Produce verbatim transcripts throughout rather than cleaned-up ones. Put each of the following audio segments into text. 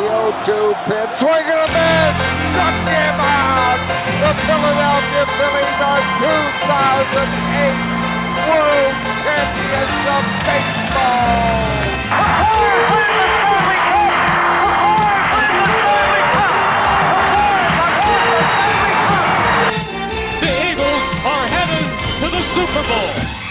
oh two pitch. Swing and a miss. Struck him out. The Philadelphia Phillies are two thousand eight World Champions of Baseball. The Eagles are headed to the Super Bowl.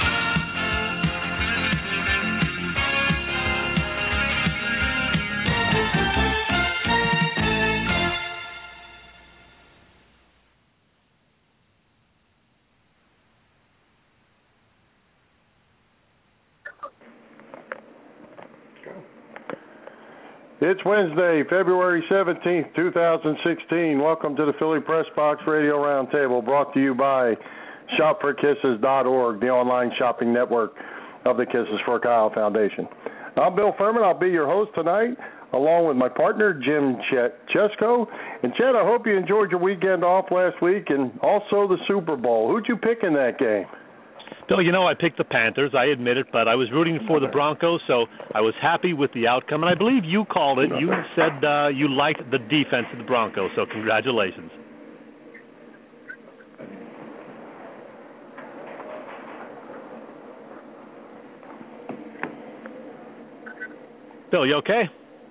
It's Wednesday, February seventeenth, two thousand sixteen. Welcome to the Philly Press Box Radio Roundtable, brought to you by shop for kisses dot org, the online shopping network of the Kisses for Kyle Foundation. I'm Bill Furman. I'll be your host tonight, along with my partner, Jim Chet Chesko. And, Chet, I hope you enjoyed your weekend off last week and also the Super Bowl. Who'd you pick in that game? Bill, you know, I picked the Panthers, I admit it, but I was rooting for the Broncos, so I was happy with the outcome. And I believe you called it. You said uh, you liked the defense of the Broncos, so congratulations. Bill, you okay?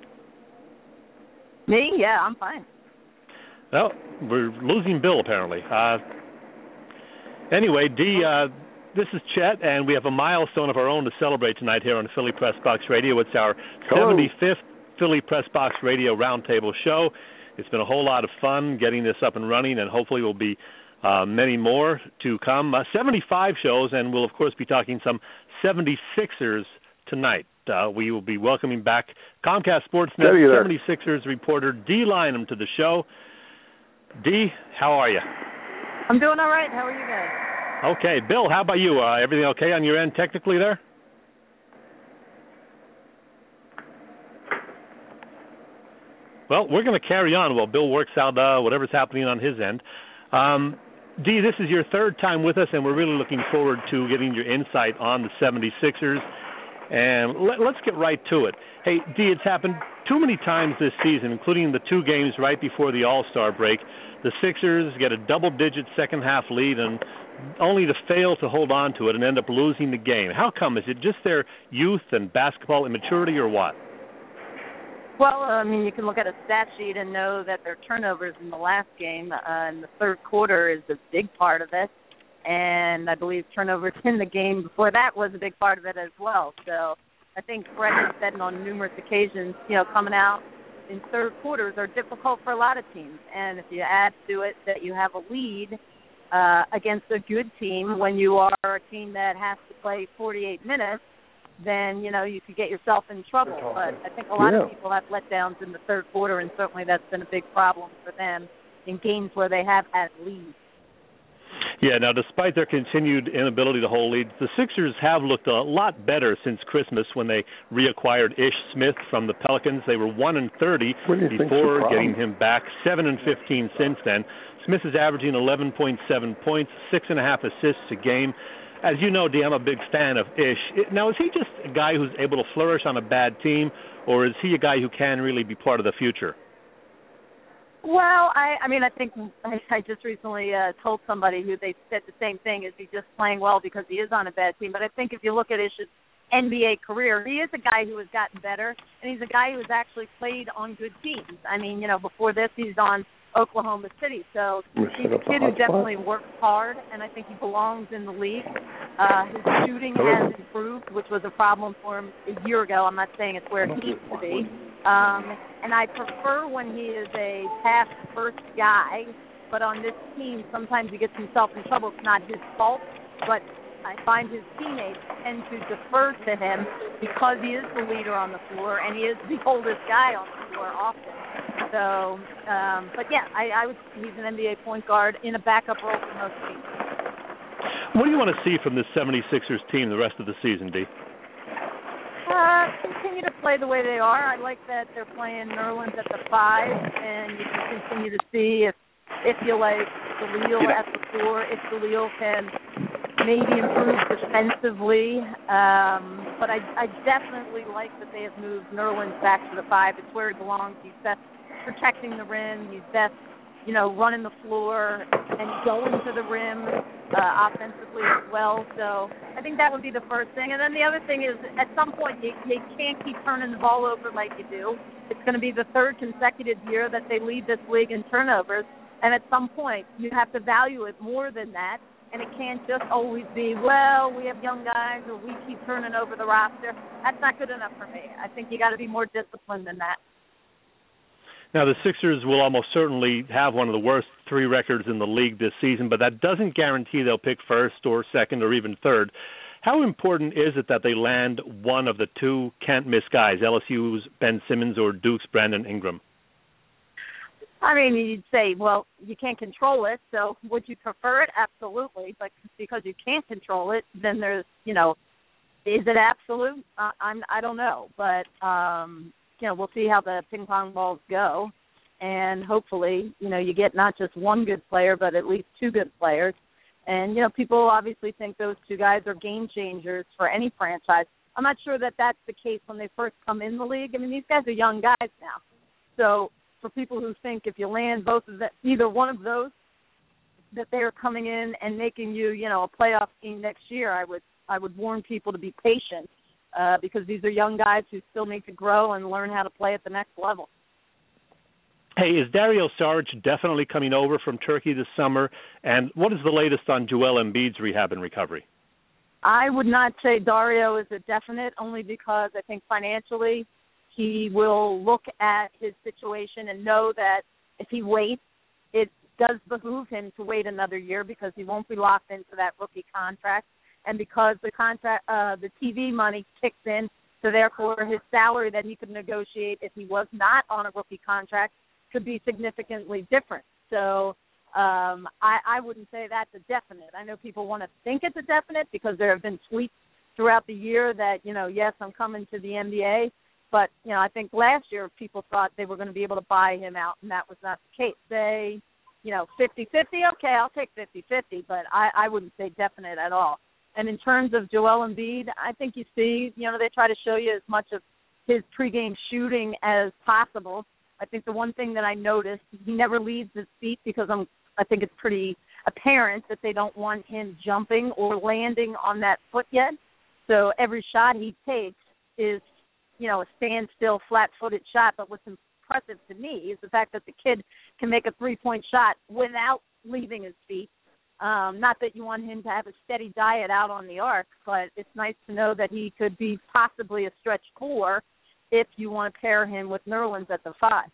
Me? Yeah, I'm fine. Well, we're losing Bill, apparently. Uh, anyway, Dee, uh, this is Chet, and we have a milestone of our own to celebrate tonight here on Philly Press Box Radio. It's our Hello. seventy-fifth Philly Press Box Radio Roundtable show. It's been a whole lot of fun getting this up and running, and hopefully will be uh, many more to come. Uh, seventy-five shows, and we'll, of course, be talking some seventy-sixers tonight. Uh, we will be welcoming back Comcast Sportsnet seventy-sixers reporter Dee Lynam to the show. Dee, how are you? I'm doing all right. How are you guys? Okay, Bill, how about you? Uh, everything okay on your end technically there? Well, we're going to carry on while Bill works out uh, whatever's happening on his end. Um, Dee, this is your third time with us, and we're really looking forward to getting your insight on the seventy-sixers. And let, let's get right to it. Hey, Dee, it's happened too many times this season, including the two games right before the All-Star break. The Sixers get a double-digit second-half lead and only to fail to hold on to it and end up losing the game. How come? Is it just their youth and basketball immaturity or what? Well, I mean, you can look at a stat sheet and know that their turnovers in the last game uh, in the third quarter is a big part of it. And I believe turnovers in the game before that was a big part of it as well. So I think Fred has said on numerous occasions, you know, coming out in third quarters are difficult for a lot of teams. And if you add to it that you have a lead uh, against a good team when you are a team that has to play forty-eight minutes, then, you know, you could get yourself in trouble. But I think a lot yeah. of people have letdowns in the third quarter, and certainly that's been a big problem for them in games where they have had leads. Yeah, now despite their continued inability to hold leads, the Sixers have looked a lot better since Christmas when they reacquired Ish Smith from the Pelicans. They were one and thirty before getting him back, seven and fifteen since then. Smith is averaging eleven point seven points, six and a half assists a game. As you know, Dee, I'm a big fan of Ish. Now, is he just a guy who's able to flourish on a bad team, or is he a guy who can really be part of the future? Well, I, I mean, I think I, I just recently uh, told somebody who they said the same thing. Is he just playing well because he is on a bad team? But I think if you look at Ish's N B A career, he is a guy who has gotten better, and he's a guy who has actually played on good teams. I mean, you know, before this, he's on Oklahoma City. So he's a kid who definitely works hard, and I think he belongs in the league. Uh, his shooting has improved, which was a problem for him a year ago. I'm not saying it's where he needs to be. Um, and I prefer when he is a pass-first guy, but on this team, sometimes he gets himself in trouble. It's not his fault, but I find his teammates tend to defer to him because he is the leader on the floor, and he is the oldest guy on the floor often. So, um, but yeah, I, I would he's an N B A point guard in a backup role for most teams. What do you want to see from this seventy-sixers team the rest of the season, Dee? Uh, continue to play the way they are. I like that they're playing Nerlens at the five, and you can continue to see if if you like Khalil at the four, if Khalil can maybe improve defensively. Um, but I, I definitely like that they have moved Nerlens back to the five. It's where he belongs. He's best protecting the rim. He's best, you know, running the floor and going to the rim uh, offensively as well. So I think that would be the first thing. And then the other thing is, at some point, you, you can't keep turning the ball over like you do. It's going to be the third consecutive year that they lead this league in turnovers. And at some point, you have to value it more than that. And it can't just always be, well, we have young guys or we keep turning over the roster. That's not good enough for me. I think you got to be more disciplined than that. Now, the Sixers will almost certainly have one of the worst three records in the league this season, but that doesn't guarantee they'll pick first or second or even third. How important is it that they land one of the two can't-miss guys, L S U's Ben Simmons or Duke's Brandon Ingram? I mean, you'd say, well, you can't control it, so would you prefer it? Absolutely. But because you can't control it, then there's, you know, is it absolute? Uh, I'm, I don't know. But, um, you know, we'll see how the ping pong balls go. And hopefully, you know, you get not just one good player, but at least two good players. And, you know, people obviously think those two guys are game changers for any franchise. I'm not sure that that's the case when they first come in the league. I mean, these guys are young guys now. So for people who think if you land both of the, either one of those, that they are coming in and making you, you know, a playoff team next year, I would I would warn people to be patient uh, because these are young guys who still need to grow and learn how to play at the next level. Hey, is Dario Saric definitely coming over from Turkey this summer? And what is the latest on Joel Embiid's rehab and recovery? I would not say Dario is a definite, only because I think financially he will look at his situation and know that if he waits, it does behoove him to wait another year because he won't be locked into that rookie contract, and because the contract, uh, the T V money kicks in, so therefore his salary that he could negotiate if he was not on a rookie contract could be significantly different. So um, I, I wouldn't say that's a definite. I know people want to think it's a definite because there have been tweets throughout the year that, you know, yes, I'm coming to the N B A. But, you know, I think last year people thought they were going to be able to buy him out, and that was not the case. They, you know, fifty-fifty, okay, I'll take fifty-fifty, but I, I wouldn't say definite at all. And in terms of Joel Embiid, I think you see, you know, they try to show you as much of his pregame shooting as possible. I think the one thing that I noticed, he never leaves his feet because I'm, I think it's pretty apparent that they don't want him jumping or landing on that foot yet. So every shot he takes is, you know, a standstill, flat-footed shot. But what's impressive to me is the fact that the kid can make a three-point shot without leaving his feet. Um, not that you want him to have a steady diet out on the arc, but it's nice to know that he could be possibly a stretch four if you want to pair him with Nerlens at the five.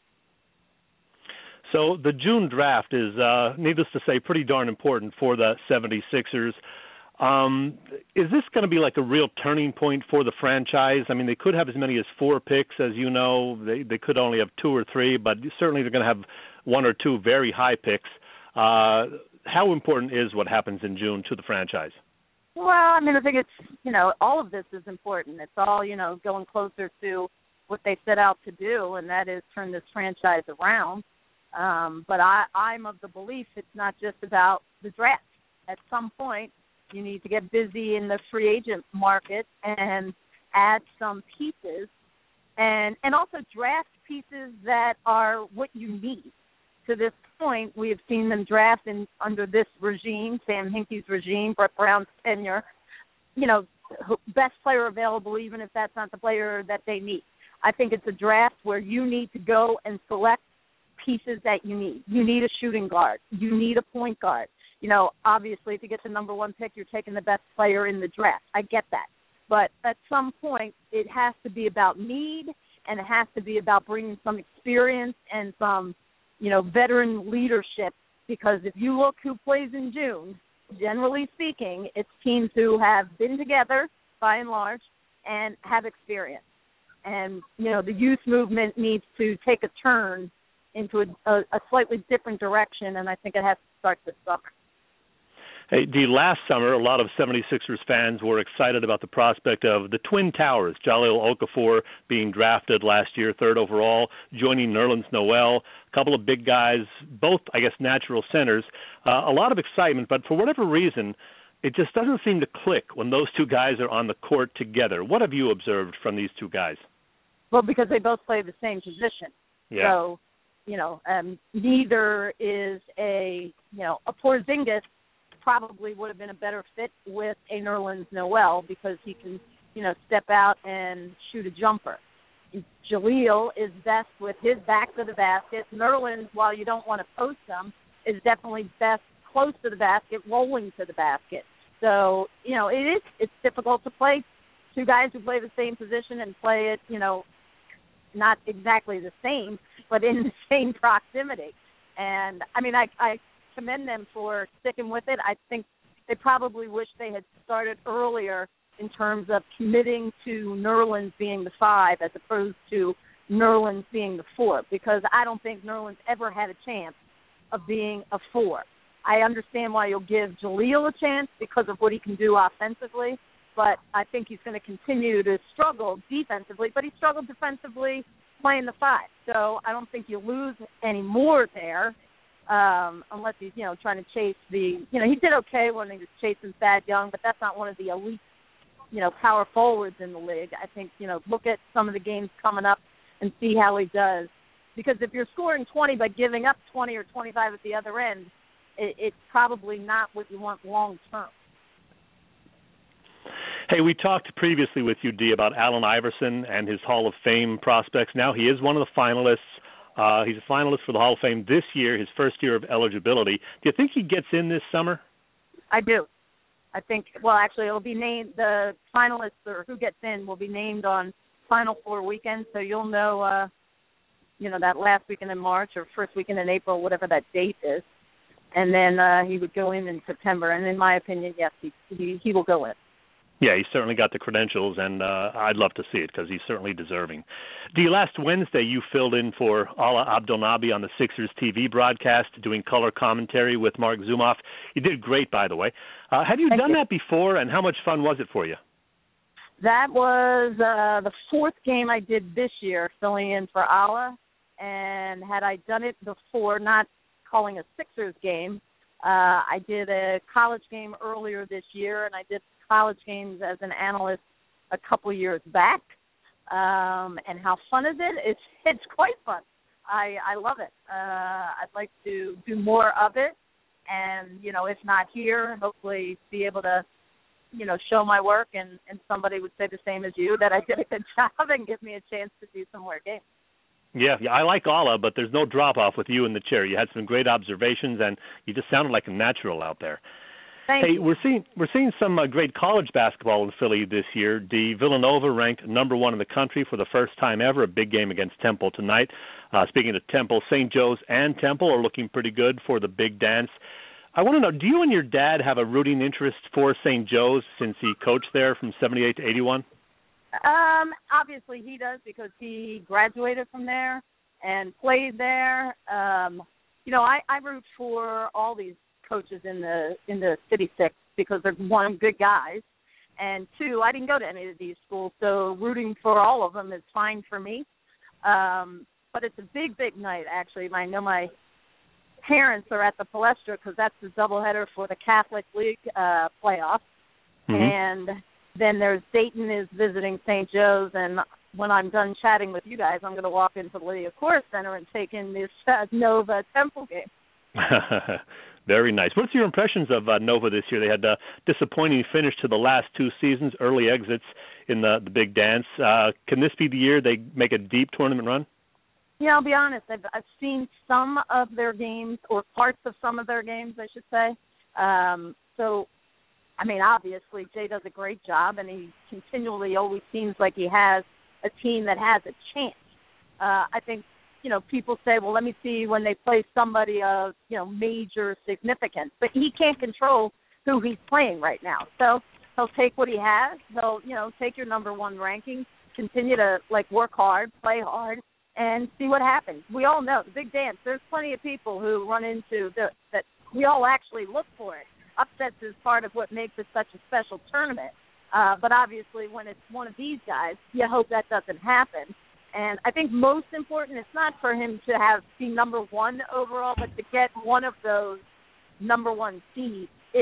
So the June draft is, uh, needless to say, pretty darn important for the seventy-sixers. Um, is this going to be like a real turning point for the franchise? I mean, they could have as many as four picks, as you know. They they could only have two or three, but certainly they're going to have one or two very high picks. Uh, how important is what happens in June to the franchise? Well, I mean, I think it's, you know, all of this is important. It's all, you know, going closer to what they set out to do, and that is turn this franchise around. Um, but I, I'm of the belief it's not just about the draft. At some point, you need to get busy in the free agent market and add some pieces, and and also draft pieces that are what you need. To this point, we have seen them draft in, under this regime, Sam Hinkie's regime, Brett Brown's tenure, you know, best player available, even if that's not the player that they need. I think it's a draft where you need to go and select pieces that you need. You need a shooting guard. You need a point guard. You know, obviously, to get the number one pick, you're taking the best player in the draft. I get that. But at some point, it has to be about need, and it has to be about bringing some experience and some, you know, veteran leadership, because if you look who plays in June, generally speaking, it's teams who have been together, by and large, and have experience. And, you know, the youth movement needs to take a turn into a, a, a slightly different direction, and I think it has to start this summer. Hey, Dee, last summer, a lot of seventy-sixers fans were excited about the prospect of the Twin Towers, Jahlil Okafor being drafted last year, third overall, joining Nerlens Noel, a couple of big guys, both, I guess, natural centers. Uh, a lot of excitement, but for whatever reason, it just doesn't seem to click when those two guys are on the court together. What have you observed from these two guys? Well, because they both play the same position. Yeah. So, you know, um, neither is a, you know, a Porzingis probably would have been a better fit with a Nerlens Noel because he can, you know, step out and shoot a jumper. Jahlil is best with his back to the basket. Nerlens, while you don't want to post him, is definitely best close to the basket, rolling to the basket. So, you know, it is it's difficult to play two guys who play the same position and play it, you know, not exactly the same, but in the same proximity. And, I mean, I, I commend them for sticking with it. I think they probably wish they had started earlier in terms of committing to Nerlens being the five as opposed to Nerlens being the four, because I don't think Nerlens ever had a chance of being a four. I understand why you'll give Jahlil a chance because of what he can do offensively, but I think he's going to continue to struggle defensively, but he struggled defensively playing the five. So I don't think you lose any more there um, unless he's, you know, trying to chase the, you know, he did okay when he was chasing Thad Young, but that's not one of the elite, you know, power forwards in the league. I think, you know, look at some of the games coming up and see how he does. Because if you're scoring twenty but giving up twenty or twenty-five at the other end, it, it's probably not what you want long term. Hey, we talked previously with you, Dee, about Allen Iverson and his Hall of Fame prospects. Now he is one of the finalists. Uh, he's a finalist for the Hall of Fame this year, his first year of eligibility. Do you think he gets in this summer? I do. I think, well, actually, it'll be named, the finalists or who gets in will be named on Final Four weekend, so you'll know, uh, you know, that last weekend in March or first weekend in April, whatever that date is. And then uh, he would go in in September. And in my opinion, yes, he he, he will go in. Yeah, he's certainly got the credentials, and uh, I'd love to see it because he's certainly deserving. Dee, last Wednesday you filled in for Ala Abdelnaby on the Sixers T V broadcast, doing color commentary with Mark Zumoff. You did great, by the way. Uh, have you Thank done you. that before, and how much fun was it for you? That was uh, the fourth game I did this year, filling in for Ala. And had I done it before, not calling a Sixers game, uh, I did a college game earlier this year, and I did college games as an analyst a couple years back. Um, and how fun is it? It's it's quite fun. I, I love it. Uh, I'd like to do more of it. And, you know, if not here, hopefully be able to, you know, show my work and, and somebody would say the same as you, that I did a good job and give me a chance to do some more games. Yeah, yeah, I like Ala, but there's no drop-off with you in the chair. You had some great observations, and you just sounded like a natural out there. Thank hey, you. we're seeing we're seeing some uh, great college basketball in Philly this year. The Villanova ranked number one in the country for the first time ever. A big game against Temple tonight. Uh, speaking of Temple, Saint Joe's and Temple are looking pretty good for the big dance. I want to know, do you and your dad have a rooting interest for Saint Joe's since he coached there from seventy-eight to eighty-one? Um, obviously he does because he graduated from there and played there. Um, you know, I, I root for all these coaches in the in the City Six because they're, one, good guys, and two, I didn't go to any of these schools, so rooting for all of them is fine for me. Um, but it's a big, big night, actually. I know my parents are at the Palestra because that's the doubleheader for the Catholic League uh, playoffs, mm-hmm. and then there's Dayton is visiting Saint Joe's, and when I'm done chatting with you guys, I'm going to walk into the Lydia Corr Center and take in this uh, Nova Temple game. Very nice. What's your impressions of uh, Nova this year? They had a disappointing finish to the last two seasons, early exits in the, the big dance. Uh, can this be the year they make a deep tournament run? Yeah, I'll be honest. I've, I've seen some of their games, or parts of some of their games, I should say. Um, so, I mean, obviously, Jay does a great job, and he continually always seems like he has a team that has a chance. Uh, I think, you know, people say, well, let me see when they play somebody of, you know, major significance. But he can't control who he's playing right now. So he'll take what he has. He'll, you know, take your number one ranking, continue to, like, work hard, play hard, and see what happens. We all know the big dance. There's plenty of people who run into the, that we all actually look for it. Upsets is part of what makes it such a special tournament. Uh, but obviously when it's one of these guys, you hope that doesn't happen. And I think most important, it's not for him to have be number one overall, but to get one of those number one seeds is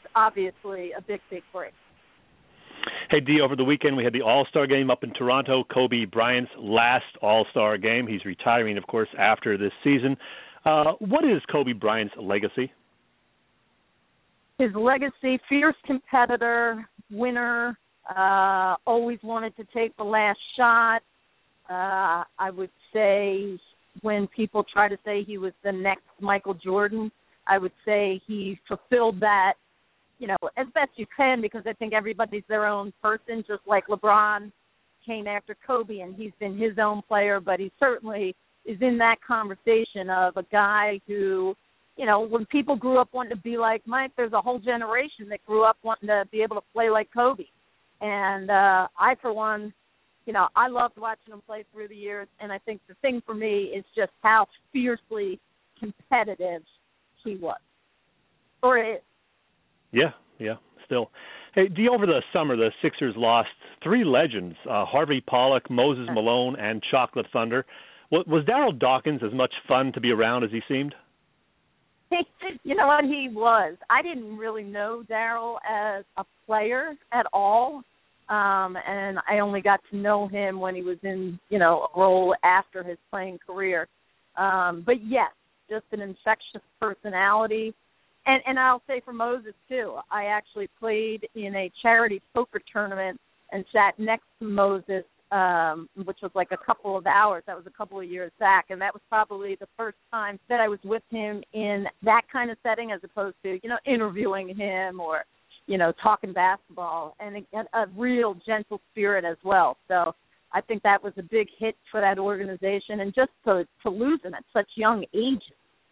obviously a big, big break. Hey, Dee, over the weekend we had the All-Star game up in Toronto, Kobe Bryant's last All-Star game. He's retiring, of course, after this season. Uh, what is Kobe Bryant's legacy? His legacy, fierce competitor, winner, uh, always wanted to take the last shot. Uh, I would say when people try to say he was the next Michael Jordan, I would say he fulfilled that, you know, as best you can, because I think everybody's their own person, just like LeBron came after Kobe, and he's been his own player, but he certainly is in that conversation of a guy who, you know, when people grew up wanting to be like Mike, there's a whole generation that grew up wanting to be able to play like Kobe. And uh, I, for one, you know, I loved watching him play through the years, and I think the thing for me is just how fiercely competitive he was, or is. Yeah, yeah, still. Hey, Dee, over the summer, the Sixers lost three legends, uh, Harvey Pollack, Moses Malone, and Chocolate Thunder. Was, was Darryl Dawkins as much fun to be around as he seemed? You know what, he was. I didn't really know Darryl as a player at all, um, and I only got to know him when he was in, you know, a role after his playing career. Um, but, yes, just an infectious personality. And, and I'll say for Moses, too, I actually played in a charity poker tournament and sat next to Moses, um, which was like a couple of hours. That was a couple of years back, and that was probably the first time that I was with him in that kind of setting as opposed to, you know, interviewing him or, you know, talking basketball, and a, a real gentle spirit as well. So I think that was a big hit for that organization, and just to, to lose him at such young ages.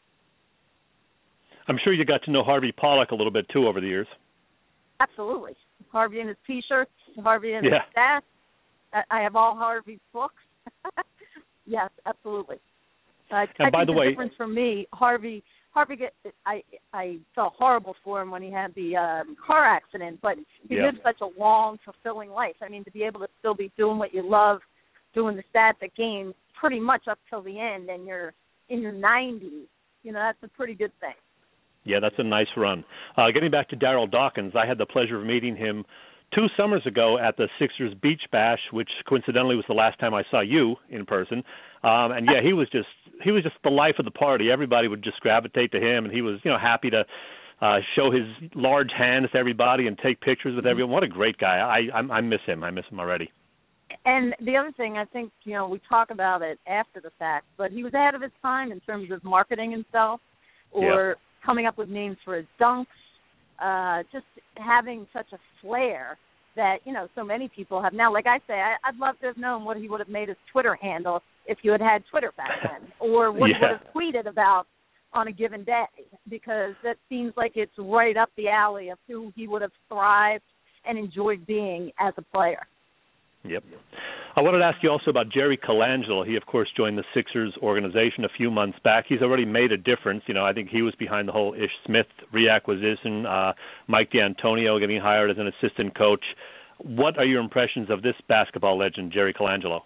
I'm sure you got to know Harvey Pollack a little bit, too, over the years. Absolutely. Harvey and his T-shirts, Harvey and yeah. his stats. I have all Harvey's books. Yes, absolutely. Uh, and I by think the, the way, difference for me, Harvey, Harvey, get, I I felt horrible for him when he had the um, car accident, but he yeah. lived such a long, fulfilling life. I mean, to be able to still be doing what you love, doing the stats at games pretty much up till the end, and you're in your nineties, you know, that's a pretty good thing. Yeah, that's a nice run. Uh, getting back to Darryl Dawkins, I had the pleasure of meeting him two summers ago at the Sixers Beach Bash, which coincidentally was the last time I saw you in person. Um, and yeah, he was just he was just the life of the party. Everybody would just gravitate to him, and he was, you know, happy to uh, show his large hands to everybody and take pictures with everyone. What a great guy! I I, I miss him. I miss him already. And the other thing, I think, you know, we talk about it after the fact, but he was ahead of his time in terms of marketing himself, or yeah. coming up with names for his dunks, uh, just having such a flair that, you know, so many people have now. Like I say, I, I'd love to have known what he would have made his Twitter handle if you had had Twitter back then, or what yeah. he would have tweeted about on a given day, because that seems like it's right up the alley of who he would have thrived and enjoyed being as a player. Yep. I wanted to ask you also about Jerry Colangelo. He, of course, joined the Sixers organization a few months back. He's already made a difference. You know, I think he was behind the whole Ish Smith reacquisition, uh, Mike D'Antonio getting hired as an assistant coach. What are your impressions of this basketball legend, Jerry Colangelo?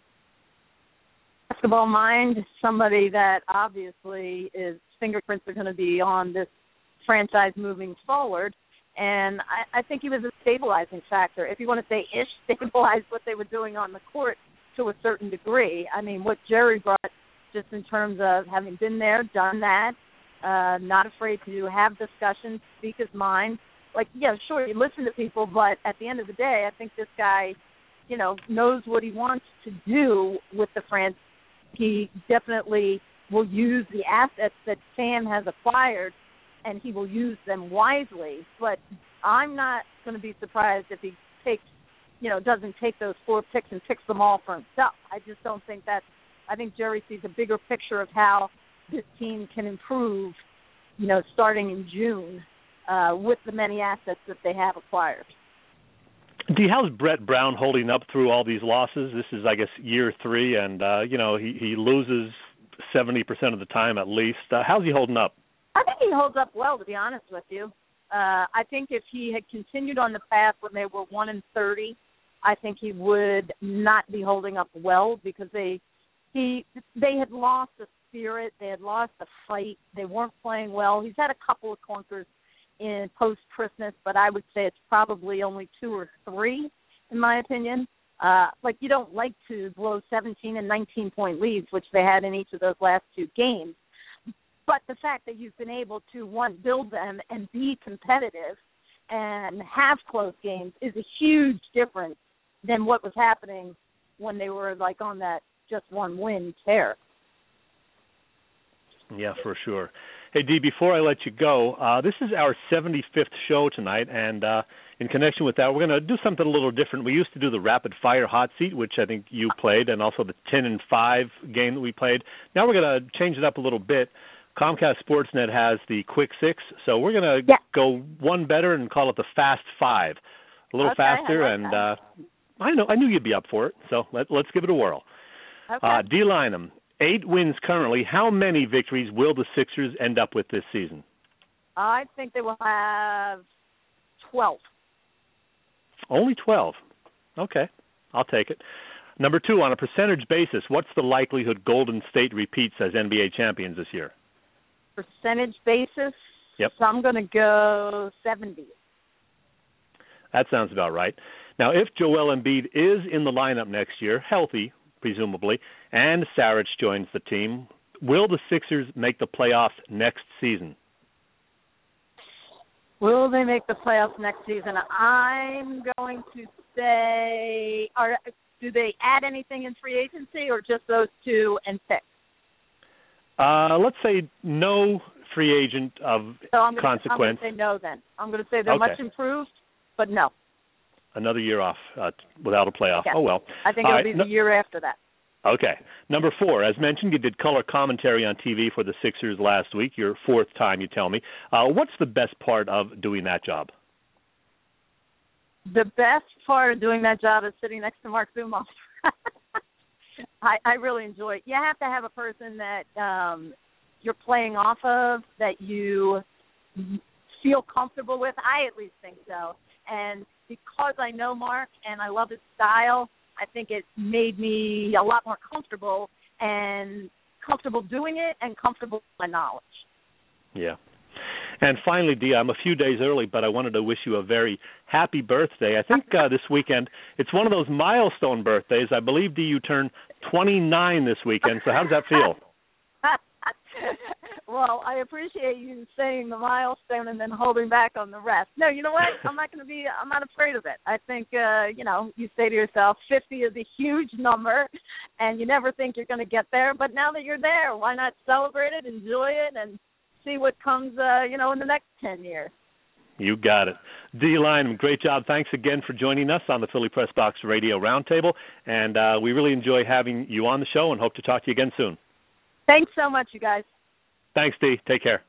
Basketball mind, somebody that obviously his fingerprints are going to be on this franchise moving forward. And I, I think he was a stabilizing factor. If you want to say Ish stabilized what they were doing on the court to a certain degree. I mean, what Jerry brought just in terms of having been there, done that, uh, not afraid to have discussions, speak his mind. Like, yeah, sure, you listen to people, but at the end of the day, I think this guy, you know, knows what he wants to do with the franchise. He definitely will use the assets that Sam has acquired, and he will use them wisely. But I'm not going to be surprised if he takes, you know, doesn't take those four picks and picks them all for himself. I just don't think that's – I think Jerry sees a bigger picture of how this team can improve, you know, starting in June uh, with the many assets that they have acquired. Dee, how's Brett Brown holding up through all these losses? This is, I guess, year three, and, uh, you know, he, he loses seventy percent of the time at least. Uh, how's he holding up? I think he holds up well, to be honest with you. Uh, I think if he had continued on the path when they were one and thirty, I think he would not be holding up well, because they he they had lost the spirit, they had lost the fight, they weren't playing well. He's had a couple of clunkers in post-Christmas, but I would say it's probably only two or three, in my opinion. Uh, like, you don't like to blow seventeen and nineteen-point leads, which they had in each of those last two games. But the fact that you've been able to, one, build them and be competitive and have close games is a huge difference than what was happening when they were, like, on that just one win tear. Yeah, for sure. Hey, Dee, before I let you go, uh, this is our seventy-fifth show tonight, and uh, in connection with that, we're going to do something a little different. We used to do the rapid-fire hot seat, which I think you played, and also the ten and five game that we played. Now we're going to change it up a little bit. Comcast Sportsnet has the Quick Six, so we're going to yeah. go one better and call it the Fast Five. A little okay, faster, I like and uh, I know I knew you'd be up for it, so let, let's give it a whirl. Okay. Uh, Dee Lynam, eight wins currently. How many victories will the Sixers end up with this season? I think they will have twelve. Only twelve. Okay, I'll take it. Number two, on a percentage basis, what's the likelihood Golden State repeats as N B A champions this year? Percentage basis? Yep. So I'm going to go seventy. That sounds about right. Now, if Joel Embiid is in the lineup next year, healthy, presumably, and Saric joins the team, will the Sixers make the playoffs next season? Will they make the playoffs next season? I'm going to say, are, do they add anything in free agency or just those two and picks? Uh, let's say no free agent of so I'm gonna, consequence. I'm going to say no then. I'm going to say they're okay. much improved, but no. Another year off uh, without a playoff. Yeah. Oh, well. I think All it'll right. be the no- year after that. Okay. Number four, as mentioned, you did color commentary on T V for the Sixers last week, your fourth time, you tell me. Uh, what's the best part of doing that job? The best part of doing that job is sitting next to Mark Zumoff. I, I really enjoy it. You have to have a person that um, you're playing off of, that you feel comfortable with. I at least think so. And because I know Mark and I love his style, I think it made me a lot more comfortable and comfortable doing it and comfortable with my knowledge. Yeah. And finally, Dee, I'm a few days early, but I wanted to wish you a very happy birthday. I think uh, this weekend, it's one of those milestone birthdays. I believe, Dee, you turn twenty-nine this weekend, so how does that feel? Well, I appreciate you saying the milestone and then holding back on the rest. No, you know what? I'm not going to be, I'm not afraid of it. I think, uh, you know, you say to yourself, fifty is a huge number, and you never think you're going to get there. But now that you're there, why not celebrate it, enjoy it, and see what comes, uh, you know, in the next ten years. You got it. Dee Lynam, great job. Thanks again for joining us on the Philly Press Box Radio Roundtable, and uh, we really enjoy having you on the show and hope to talk to you again soon. Thanks so much, you guys. Thanks, Dee. Take care.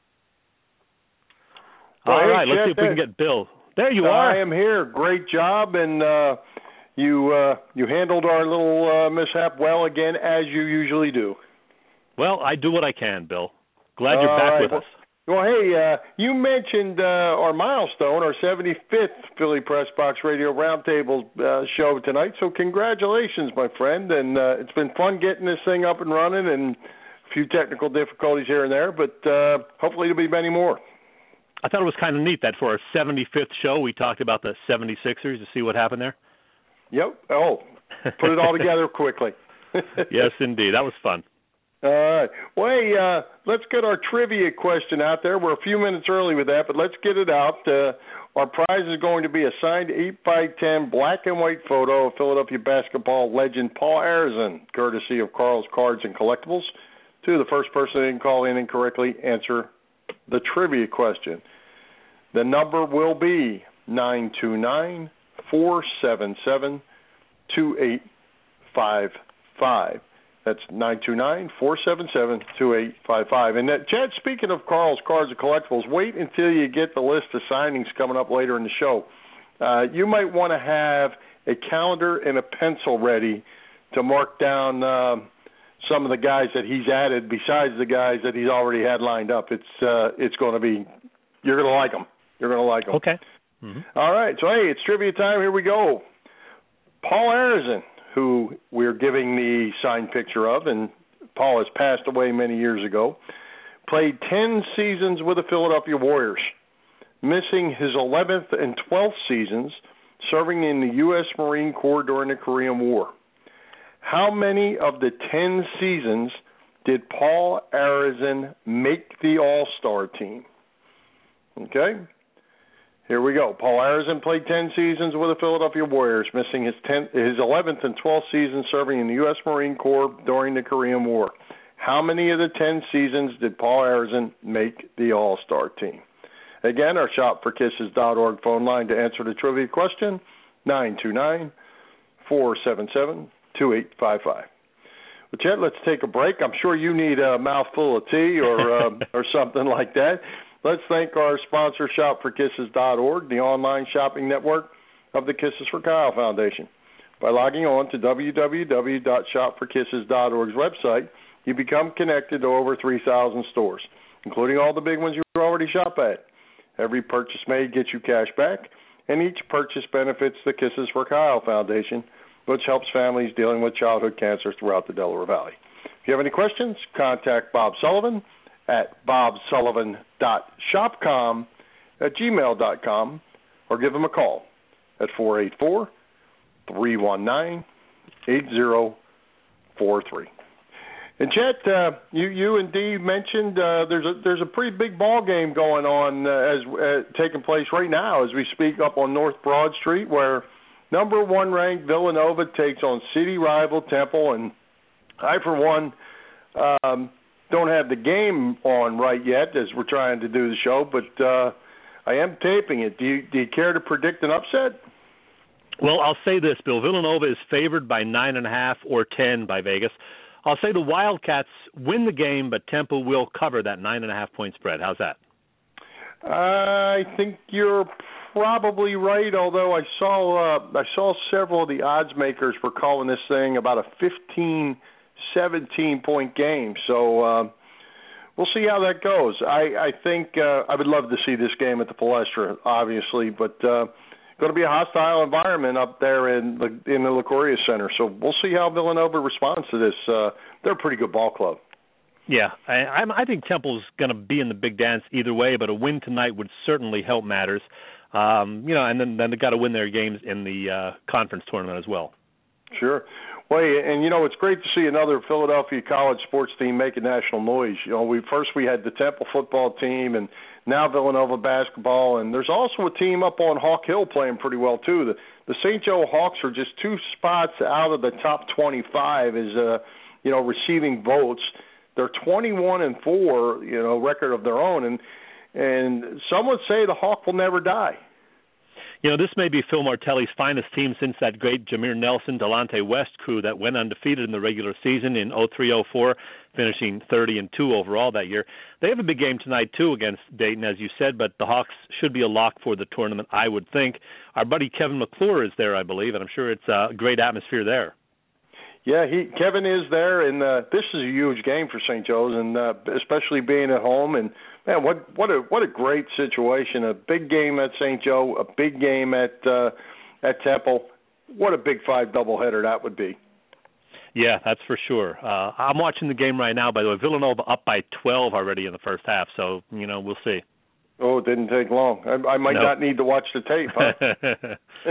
Well, All hey, right, let's Chet, see if we can get Bill. There you are. I am here. Great job, and uh, you uh, you handled our little uh, mishap well again, as you usually do. Well, I do what I can, Bill. Glad you're All back right. with well, us. Well, hey, uh, you mentioned uh, our milestone, our seventy-fifth Philly Press Box Radio Roundtable uh, show tonight, so congratulations, my friend, and uh, it's been fun getting this thing up and running, and a few technical difficulties here and there, but uh, hopefully there'll be many more. I thought it was kind of neat that for our seventy-fifth show, we talked about the seventy-sixers to see what happened there. Yep. Oh, put it all together quickly. Yes, indeed. That was fun. All right. Well, hey, uh, let's get our trivia question out there. We're a few minutes early with that, but let's get it out. Uh, our prize is going to be a signed eight by ten black and white photo of Philadelphia basketball legend Paul Arizin, courtesy of Carl's Cards and Collectibles. To the first person who can call in and correctly answer the trivia question. The number will be nine two nine, four seven seven, two eight five five. That's nine two nine, four seven seven, two eight five five. And that, Chad, speaking of Carl's Cards and Collectibles, wait until you get the list of signings coming up later in the show. Uh, you might want to have a calendar and a pencil ready to mark down uh, some of the guys that he's added besides the guys that he's already had lined up. It's uh, it's going to be, you're going to like them. You're going to like them. Okay. Mm-hmm. All right. So, hey, it's trivia time. Here we go. Paul Arizin, who we're giving the signed picture of, and Paul has passed away many years ago, played ten seasons with the Philadelphia Warriors. missing his eleventh and twelfth seasons, serving in the U S Marine Corps during the Korean War. How many of the ten seasons did Paul Arizin make the All-Star team? Okay, here we go. Paul Arizin played ten seasons with the Philadelphia Warriors, missing his tenth, his eleventh and twelfth seasons serving in the U S Marine Corps during the Korean War. How many of the ten seasons did Paul Arizin make the All-Star team? Again, our shop for kisses dot org phone line to answer the trivia question, nine two nine, four seven seven, two eight five five. Well, Chet, let's take a break. I'm sure you need a mouthful of tea or uh, or something like that. Let's thank our sponsor, shop for kisses dot org, the online shopping network of the Kisses for Kyle Foundation. By logging on to w w w dot shop for kisses dot org's website, you become connected to over three thousand stores, including all the big ones you already shop at. Every purchase made gets you cash back, and each purchase benefits the Kisses for Kyle Foundation, which helps families dealing with childhood cancer throughout the Delaware Valley. If you have any questions, contact Bob Sullivan at bob sullivan dot shopcom at gmail dot com or give him a call at four eight four, three one nine, eight zero four three. And Chet, uh, you you and Dee mentioned uh, there's a there's a pretty big ball game going on uh, as uh, taking place right now as we speak up on North Broad Street, where number one ranked Villanova takes on city rival Temple, and I for one um, don't have the game on right yet as we're trying to do the show, but uh, I am taping it. Do you do you care to predict an upset? Well, I'll say this, Bill. Villanova is favored by nine and a half or ten by Vegas. I'll say the Wildcats win the game, but Temple will cover that nine and a half point spread. How's that? I think you're probably right. Although I saw uh, I saw several of the odds makers were calling this thing about a fifteen, seventeen point game. So uh, we'll see how that goes. I, I think uh, I would love to see this game at the Palestra, obviously, but. Uh, Going to be a hostile environment up there in the in the LaCoria Center, so we'll see how Villanova responds to this. Uh, they're a pretty good ball club. Yeah, I, I'm, I think Temple's going to be in the big dance either way, but a win tonight would certainly help matters. Um, you know, and then then they got to win their games in the uh, conference tournament as well. Sure. Well, and you know, it's great to see another Philadelphia college sports team making national noise. You know, we first we had the Temple football team, and now Villanova basketball, and there's also a team up on Hawk Hill playing pretty well too. The the Saint Joe Hawks are just two spots out of the top twenty-five as uh, you know, receiving votes. They're twenty-one and four, you know, record of their own, and and some would say the Hawk will never die. You know, this may be Phil Martelli's finest team since that great Jameer Nelson, Delonte West crew that went undefeated in the regular season in oh three oh four, finishing thirty and two overall that year. They have a big game tonight, too, against Dayton, as you said, but the Hawks should be a lock for the tournament, I would think. Our buddy Kevin McClure is there, I believe, and I'm sure it's a great atmosphere there. Yeah, he Kevin is there, and uh, this is a huge game for Saint Joe's, and uh, especially being at home. And man, what what a what a great situation! A big game at Saint Joe, a big game at uh, at Temple. What a Big Five doubleheader that would be. Yeah, that's for sure. Uh, I'm watching the game right now. By the way, Villanova up by twelve already in the first half, so you know we'll see. Oh, it didn't take long. I, I might nope. not need to watch the tape, huh?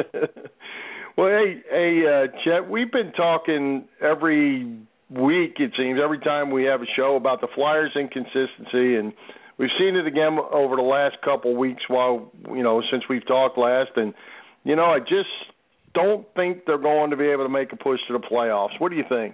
Well, hey, hey, uh, Chet, we've been talking every week, it seems, every time we have a show about the Flyers' inconsistency, and we've seen it again over the last couple of weeks while, you know, since we've talked last, and, you know, I just don't think they're going to be able to make a push to the playoffs. What do you think?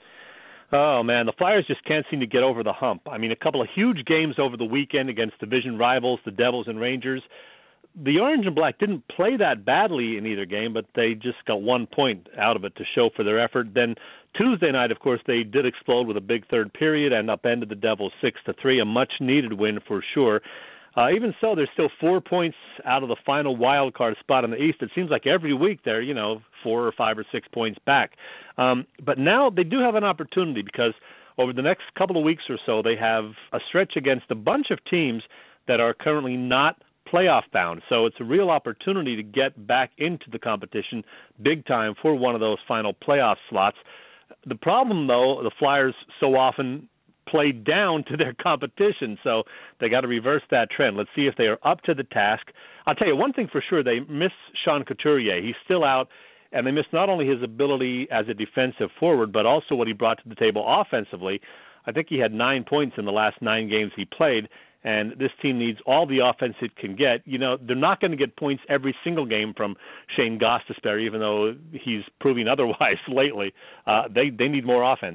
Oh, man, the Flyers just can't seem to get over the hump. I mean, a couple of huge games over the weekend against division rivals, the Devils and Rangers. The Orange and Black didn't play that badly in either game, but they just got one point out of it to show for their effort. Then Tuesday night, of course, they did explode with a big third period and upended the Devils six to three, a much-needed win for sure. Uh, even so, there's still four points out of the final wild card spot in the East. It seems like every week they're, you know, four or five or six points back. Um, but now they do have an opportunity because over the next couple of weeks or so, they have a stretch against a bunch of teams that are currently not playoff bound. So it's a real opportunity to get back into the competition big time for one of those final playoff slots. The problem, though, the Flyers so often play down to their competition. So they got to reverse that trend. Let's see if they are up to the task. I'll tell you one thing for sure, they miss Sean Couturier. He's still out, and they miss not only his ability as a defensive forward, but also what he brought to the table offensively. I think he had nine points in the last nine games he played, and this team needs all the offense it can get. You know, they're not going to get points every single game from Shane Gostisbehere, even though he's proving otherwise lately. Uh, they they need more offense.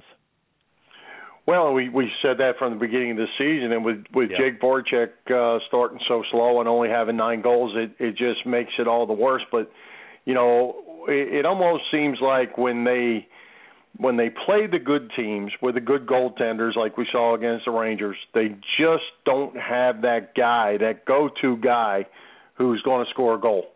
Well, we we said that from the beginning of the season, and with with yeah. Jake Voracek uh, starting so slow and only having nine goals, it it just makes it all the worse. But you know, it, it almost seems like when they when they play the good teams with the good goaltenders, like we saw against the Rangers, they just don't have that guy, that go-to guy, who's going to score a goal.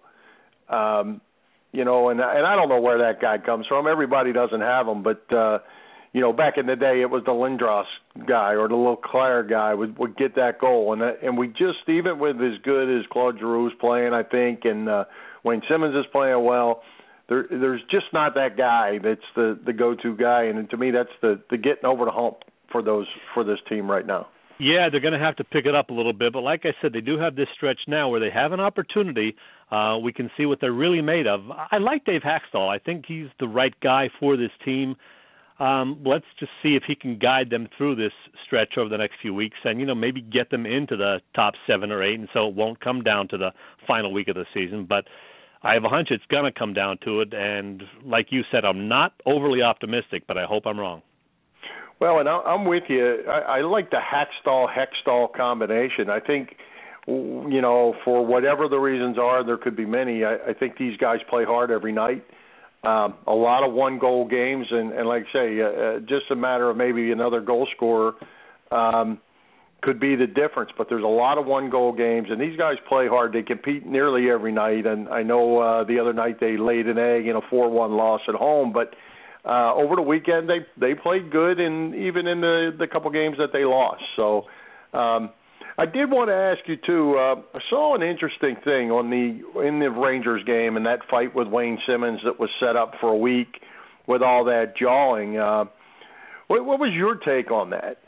Um, you know, and and I don't know where that guy comes from. Everybody doesn't have him, but. Uh, You know, back in the day, it was the Lindros guy or the LeClaire guy would, would get that goal. And and we just, even with as good as Claude Giroux's playing, I think, and uh, Wayne Simmons is playing well, there there's just not that guy that's the, the go-to guy. And to me, that's the, the getting over the hump for those for this team right now. Yeah, they're going to have to pick it up a little bit. But like I said, they do have this stretch now where they have an opportunity. Uh, we can see what they're really made of. I like Dave Haxtell. I think he's the right guy for this team. Um, let's just see if he can guide them through this stretch over the next few weeks and, you know, maybe get them into the top seven or eight, and so it won't come down to the final week of the season. But I have a hunch it's going to come down to it, and like you said, I'm not overly optimistic, but I hope I'm wrong. Well, and I'm with you. I, I like the Haxtell-Hextall combination. I think, you know, for whatever the reasons are, there could be many, I, I think these guys play hard every night. Um, a lot of one-goal games, and, and like I say, uh, just a matter of maybe another goal scorer um, could be the difference. But there's a lot of one-goal games, and these guys play hard. They compete nearly every night, and I know uh, the other night they laid an egg in a four one loss at home. But uh, over the weekend, they they played good, and even in the, the couple games that they lost. So um, I did want to ask you too. Uh, I saw an interesting thing on the in the Rangers game and that fight with Wayne Simmons that was set up for a week with all that jawing. Uh, what, what was your take on that?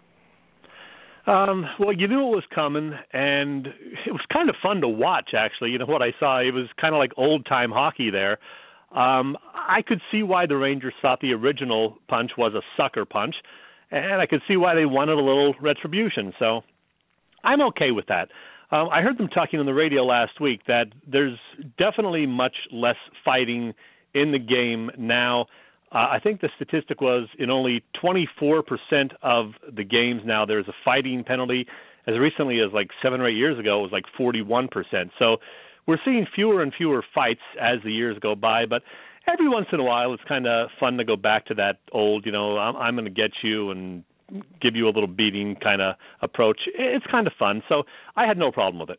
Um, well, you knew it was coming, and it was kind of fun to watch. Actually, you know what I saw? It was kind of like old time hockey there. Um, I could see why the Rangers thought the original punch was a sucker punch, and I could see why they wanted a little retribution. So I'm okay with that. Um, I heard them talking on the radio last week that there's definitely much less fighting in the game now. Uh, I think the statistic was in only twenty-four percent of the games now there's a fighting penalty. As recently as like seven or eight years ago, it was like forty-one percent. So we're seeing fewer and fewer fights as the years go by, but every once in a while it's kind of fun to go back to that old, you know, I'm, I'm going to get you and give you a little beating kind of approach. It's kind of fun, so I had no problem with it.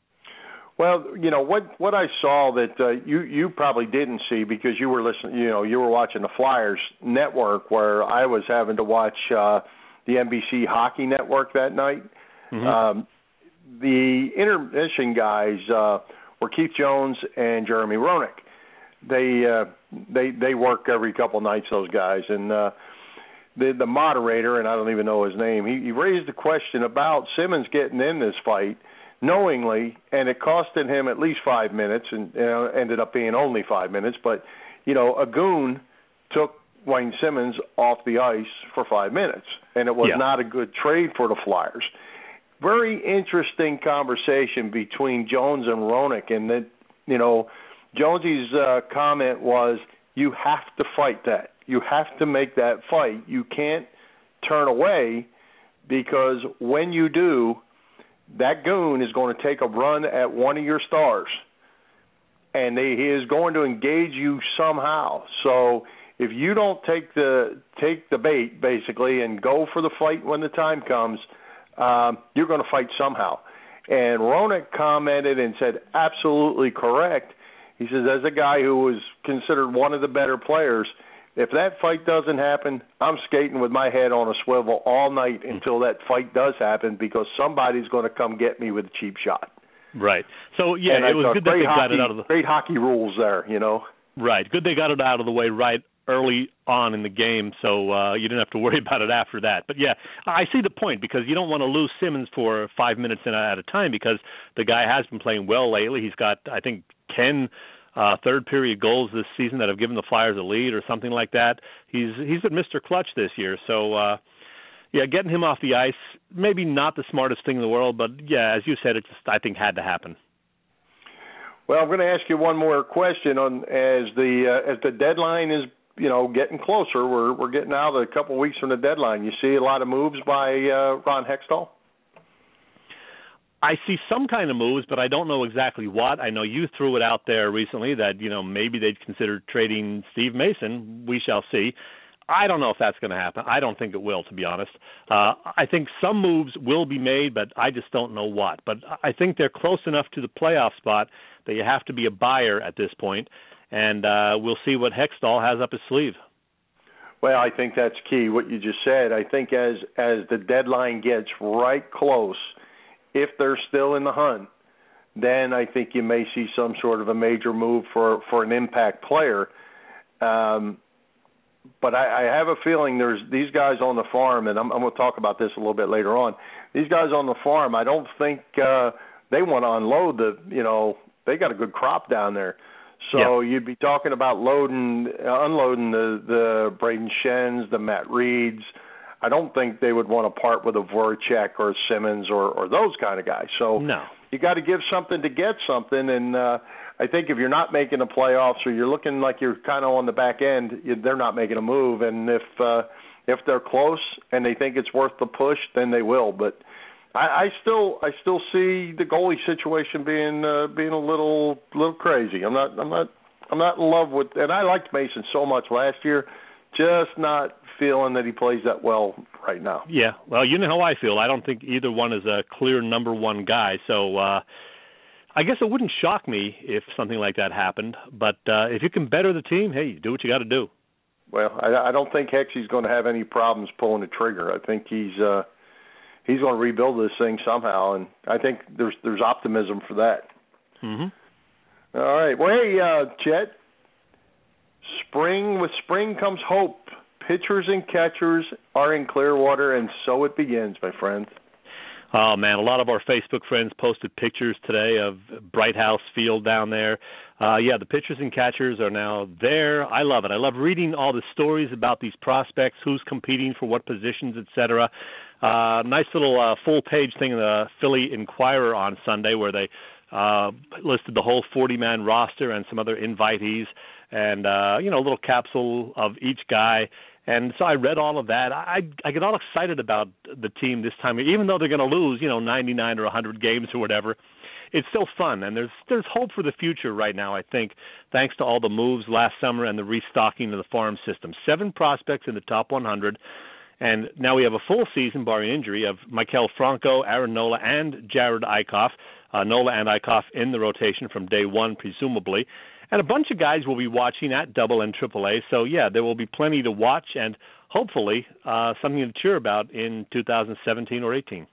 Well, you know what what I saw that uh, you you probably didn't see because you were listening. You know, you were watching the Flyers network, where I was having to watch uh, the N B C Hockey Network that night. Mm-hmm. Um, the intermission guys uh, were Keith Jones and Jeremy Roenick. They uh, they they work every couple nights. Those guys and. Uh, The, the moderator, and I don't even know his name, he, he raised the question about Simmons getting in this fight knowingly, and it costed him at least five minutes, and you know, ended up being only five minutes. But, you know, a goon took Wayne Simmons off the ice for five minutes, and it was yeah. not a good trade for the Flyers. Very interesting conversation between Jones and Roenick, and that, you know, Jonesy's uh, comment was, you have to fight that. You have to make that fight. You can't turn away because when you do, that goon is going to take a run at one of your stars, and they, he is going to engage you somehow. So if you don't take the take the bait, basically, and go for the fight when the time comes, um, you're going to fight somehow. And Roenick commented and said, absolutely correct. He says, as a guy who was considered one of the better players, if that fight doesn't happen, I'm skating with my head on a swivel all night until that fight does happen because somebody's going to come get me with a cheap shot. Right. So, yeah, and it was good that they hockey, got it out of the... Great hockey rules there, you know. Right. Good they got it out of the way right early on in the game, so uh, you didn't have to worry about it after that. But, yeah, I see the point because you don't want to lose Simmons for five minutes at a time because the guy has been playing well lately. He's got, I think, ten uh, third-period goals this season that have given the Flyers a lead or something like that. He's he's been Mister Clutch this year, so uh, yeah, getting him off the ice, maybe not the smartest thing in the world, but yeah, as you said, it just I think had to happen. Well, I'm going to ask you one more question on as the uh, as the deadline is you know getting closer. We're we're getting out a couple of weeks from the deadline. You see a lot of moves by uh, Ron Hextall? I see some kind of moves, but I don't know exactly what. I know you threw it out there recently that, you know, maybe they'd consider trading Steve Mason. We shall see. I don't know if that's going to happen. I don't think it will, to be honest. Uh, I think some moves will be made, but I just don't know what. But I think they're close enough to the playoff spot that you have to be a buyer at this point, and uh, we'll see what Hextall has up his sleeve. Well, I think that's key, what you just said. I think as as the deadline gets right close, if they're still in the hunt, then I think you may see some sort of a major move for, for an impact player. Um, but I, I have a feeling there's these guys on the farm, and I'm, I'm going to talk about this a little bit later on. These guys on the farm, I don't think uh, they want to unload the, you know, they got a good crop down there. So yeah. You'd be talking about loading, uh, unloading the, the Braden Shens, the Matt Reeds. I don't think they would want to part with a Voracek or a Simmons or, or those kind of guys. So no. You got to give something to get something, and uh, I think if you're not making the playoffs or you're looking like you're kind of on the back end, you, they're not making a move. And if uh, if they're close and they think it's worth the push, then they will. But I, I still I still see the goalie situation being uh, being a little little crazy. I'm not I'm not I'm not in love with, and I liked Mason so much last year, just not feeling that he plays that well right now. Yeah, well, you know how I feel. I don't think either one is a clear number one guy. So uh, I guess it wouldn't shock me if something like that happened. But uh, if you can better the team, hey, do what you got to do. Well, I, I don't think Hexy's going to have any problems pulling the trigger. I think he's uh, he's going to rebuild this thing somehow, and I think there's there's optimism for that. Mm-hmm. All right. Well, hey, uh, Chet, spring with spring comes hope. Pitchers and catchers are in Clearwater, and so it begins, my friends. Oh, man, a lot of our Facebook friends posted pictures today of Bright House Field down there. Uh, yeah, the pitchers and catchers are now there. I love it. I love reading all the stories about these prospects, who's competing for what positions, et cetera. Uh, nice little uh, full-page thing in the Philly Inquirer on Sunday where they uh, listed the whole forty-man roster and some other invitees and, uh, you know, a little capsule of each guy. And so I read all of that. I I get all excited about the team this time, even though they're going to lose, you know, ninety-nine or one hundred games or whatever. It's still fun, and there's there's hope for the future right now, I think, thanks to all the moves last summer and the restocking of the farm system. Seven prospects in the top one hundred, and now we have a full season, barring injury, of Maikel Franco, Aaron Nola, and Jared Eichhoff. Uh, Nola and Eichhoff in the rotation from day one, presumably. And a bunch of guys will be watching at Double and Triple A. So, yeah, there will be plenty to watch and hopefully uh, something to cheer about in two thousand seventeen or eighteen.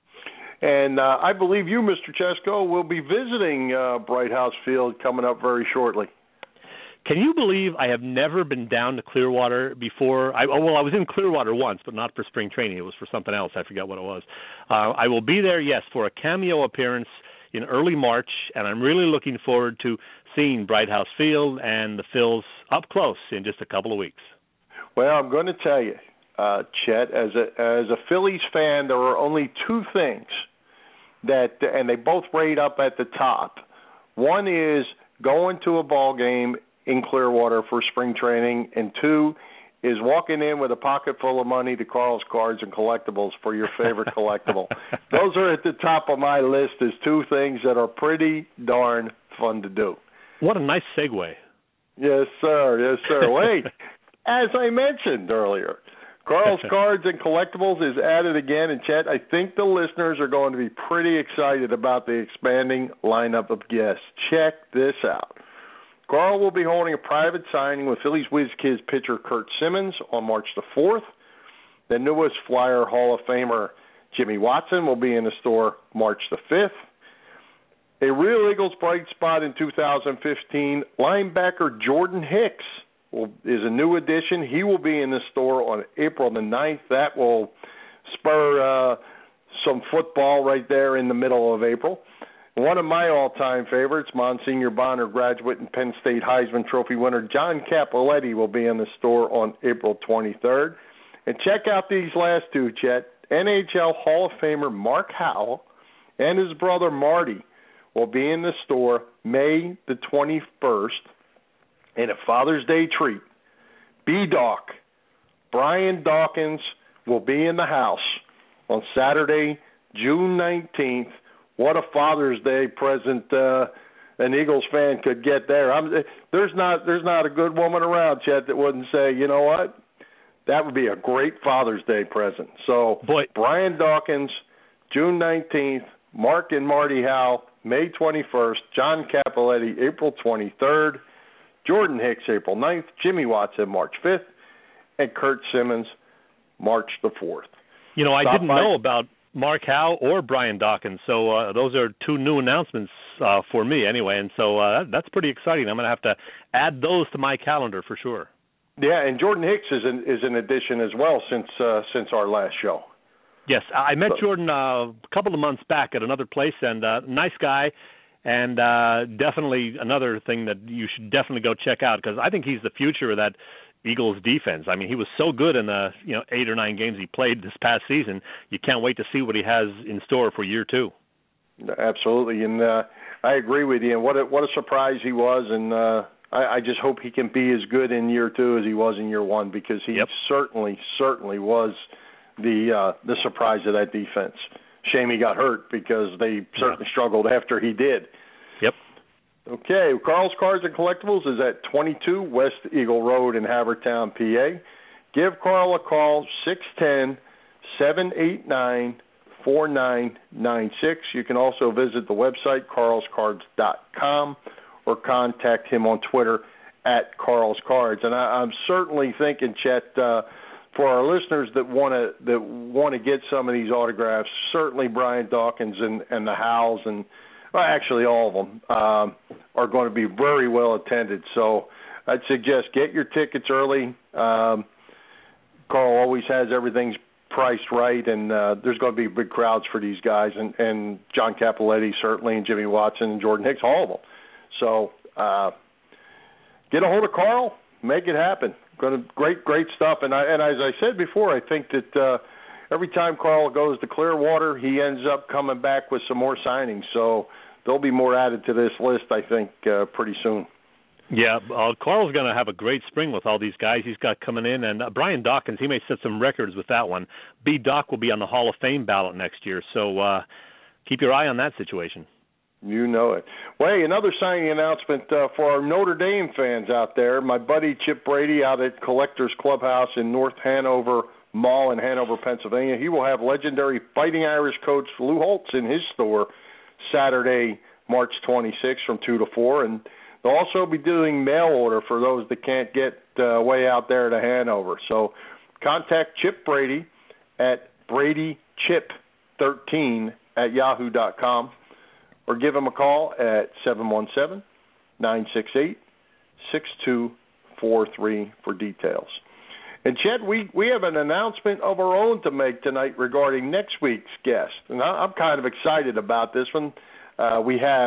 And uh, I believe you, Mister Chesko, will be visiting uh, Bright House Field coming up very shortly. Can you believe I have never been down to Clearwater before? I, oh, well, I was in Clearwater once, but not for spring training. It was for something else. I forgot what it was. Uh, I will be there, yes, for a cameo appearance in early March, and I'm really looking forward to seeing Bright House Field and the Phils up close in just a couple of weeks. Well, I'm going to tell you, uh, Chet, as a as a Phillies fan, there are only two things that, and they both rate up at the top. One is going to a ball game in Clearwater for spring training, and two is walking in with a pocket full of money to Carl's Cards and Collectibles for your favorite collectible. Those are at the top of my list as two things that are pretty darn fun to do. What a nice segue. Yes, sir. Yes, sir. Wait, as I mentioned earlier, Carl's Cards and Collectibles is at it again. And, Chet, I think the listeners are going to be pretty excited about the expanding lineup of guests. Check this out. Carl will be holding a private signing with Phillies Whiz Kids pitcher Curt Simmons on March the fourth. The newest Flyer Hall of Famer Jimmy Watson will be in the store March the fifth. A real Eagles bright spot in two thousand fifteen, linebacker Jordan Hicks will, is a new addition. He will be in the store on April the ninth. That will spur uh, some football right there in the middle of April. One of my all-time favorites, Monsignor Bonner graduate and Penn State Heisman Trophy winner John Cappelletti will be in the store on April twenty-third. And check out these last two, Chet. N H L Hall of Famer Mark Howell and his brother Marty will be in the store May the twenty-first. And a Father's Day treat, B-Doc, Brian Dawkins, will be in the house on Saturday, June nineteenth. What a Father's Day present uh, an Eagles fan could get there. I'm, there's not there's not a good woman around, Chet, that wouldn't say, you know what, that would be a great Father's Day present. So Boy. Brian Dawkins, June nineteenth, Mark and Marty Howell, May twenty-first, John Cappelletti, April twenty-third, Jordan Hicks, April ninth, Jimmy Watson, March fifth, and Kurt Simmons, March the fourth. You know, I Stop didn't by. know about Mark Howell or Brian Dawkins, so uh, those are two new announcements uh, for me anyway, and so uh, that's pretty exciting. I'm going to have to add those to my calendar for sure. Yeah, and Jordan Hicks is an, is an addition as well since uh, since our last show. Yes, I met So- Jordan uh, a couple of months back at another place, and uh, nice guy, and uh, definitely another thing that you should definitely go check out, because I think he's the future of that Eagles defense. I mean, he was so good in the you know eight or nine games he played this past season. You can't wait to see what he has in store for year two. Absolutely, and uh, I agree with you. And what a, what a surprise he was, and uh, I, I just hope he can be as good in year two as he was in year one, because he Yep. certainly, certainly, certainly was the uh, the surprise of that defense. Shame he got hurt, because they certainly Yeah. struggled after he did. Yep. Okay, Carl's Cards and Collectibles is at twenty-two West Eagle Road in Havertown, P A. Give Carl a call, six one zero, seven eight nine, four nine nine six. You can also visit the website, carls cards dot com, or contact him on Twitter at Carl's Cards. And I, I'm certainly thinking, Chet, uh, for our listeners that want to that want to get some of these autographs, certainly Brian Dawkins and, and the Howells, and well, actually all of them, um, are going to be very well attended. So I'd suggest get your tickets early. Um, Carl always has everything priced right, and uh, there's going to be big crowds for these guys, and, and John Cappelletti certainly, and Jimmy Watson, and Jordan Hicks, all of them. So uh, get a hold of Carl, make it happen. Going to great, great stuff. And I, and as I said before, I think that uh, every time Carl goes to Clearwater, he ends up coming back with some more signings. So there'll be more added to this list, I think, uh, pretty soon. Yeah, uh, Carl's going to have a great spring with all these guys he's got coming in. And uh, Brian Dawkins, he may set some records with that one. B-Doc will be on the Hall of Fame ballot next year. So uh, keep your eye on that situation. You know it. Well, hey, another signing announcement uh, for our Notre Dame fans out there. My buddy Chip Brady out at Collectors Clubhouse in North Hanover Mall in Hanover, Pennsylvania. He will have legendary Fighting Irish coach Lou Holtz in his store Saturday, March twenty-sixth from two to four. And they'll also be doing mail order for those that can't get uh, way out there to Hanover. So contact Chip Brady at Brady Chip thirteen at yahoo dot com. Or give him a call at seven one seven, nine six eight, six two four three for details. And, Chet, we, we have an announcement of our own to make tonight regarding next week's guest. And I, I'm kind of excited about this one. Uh, we have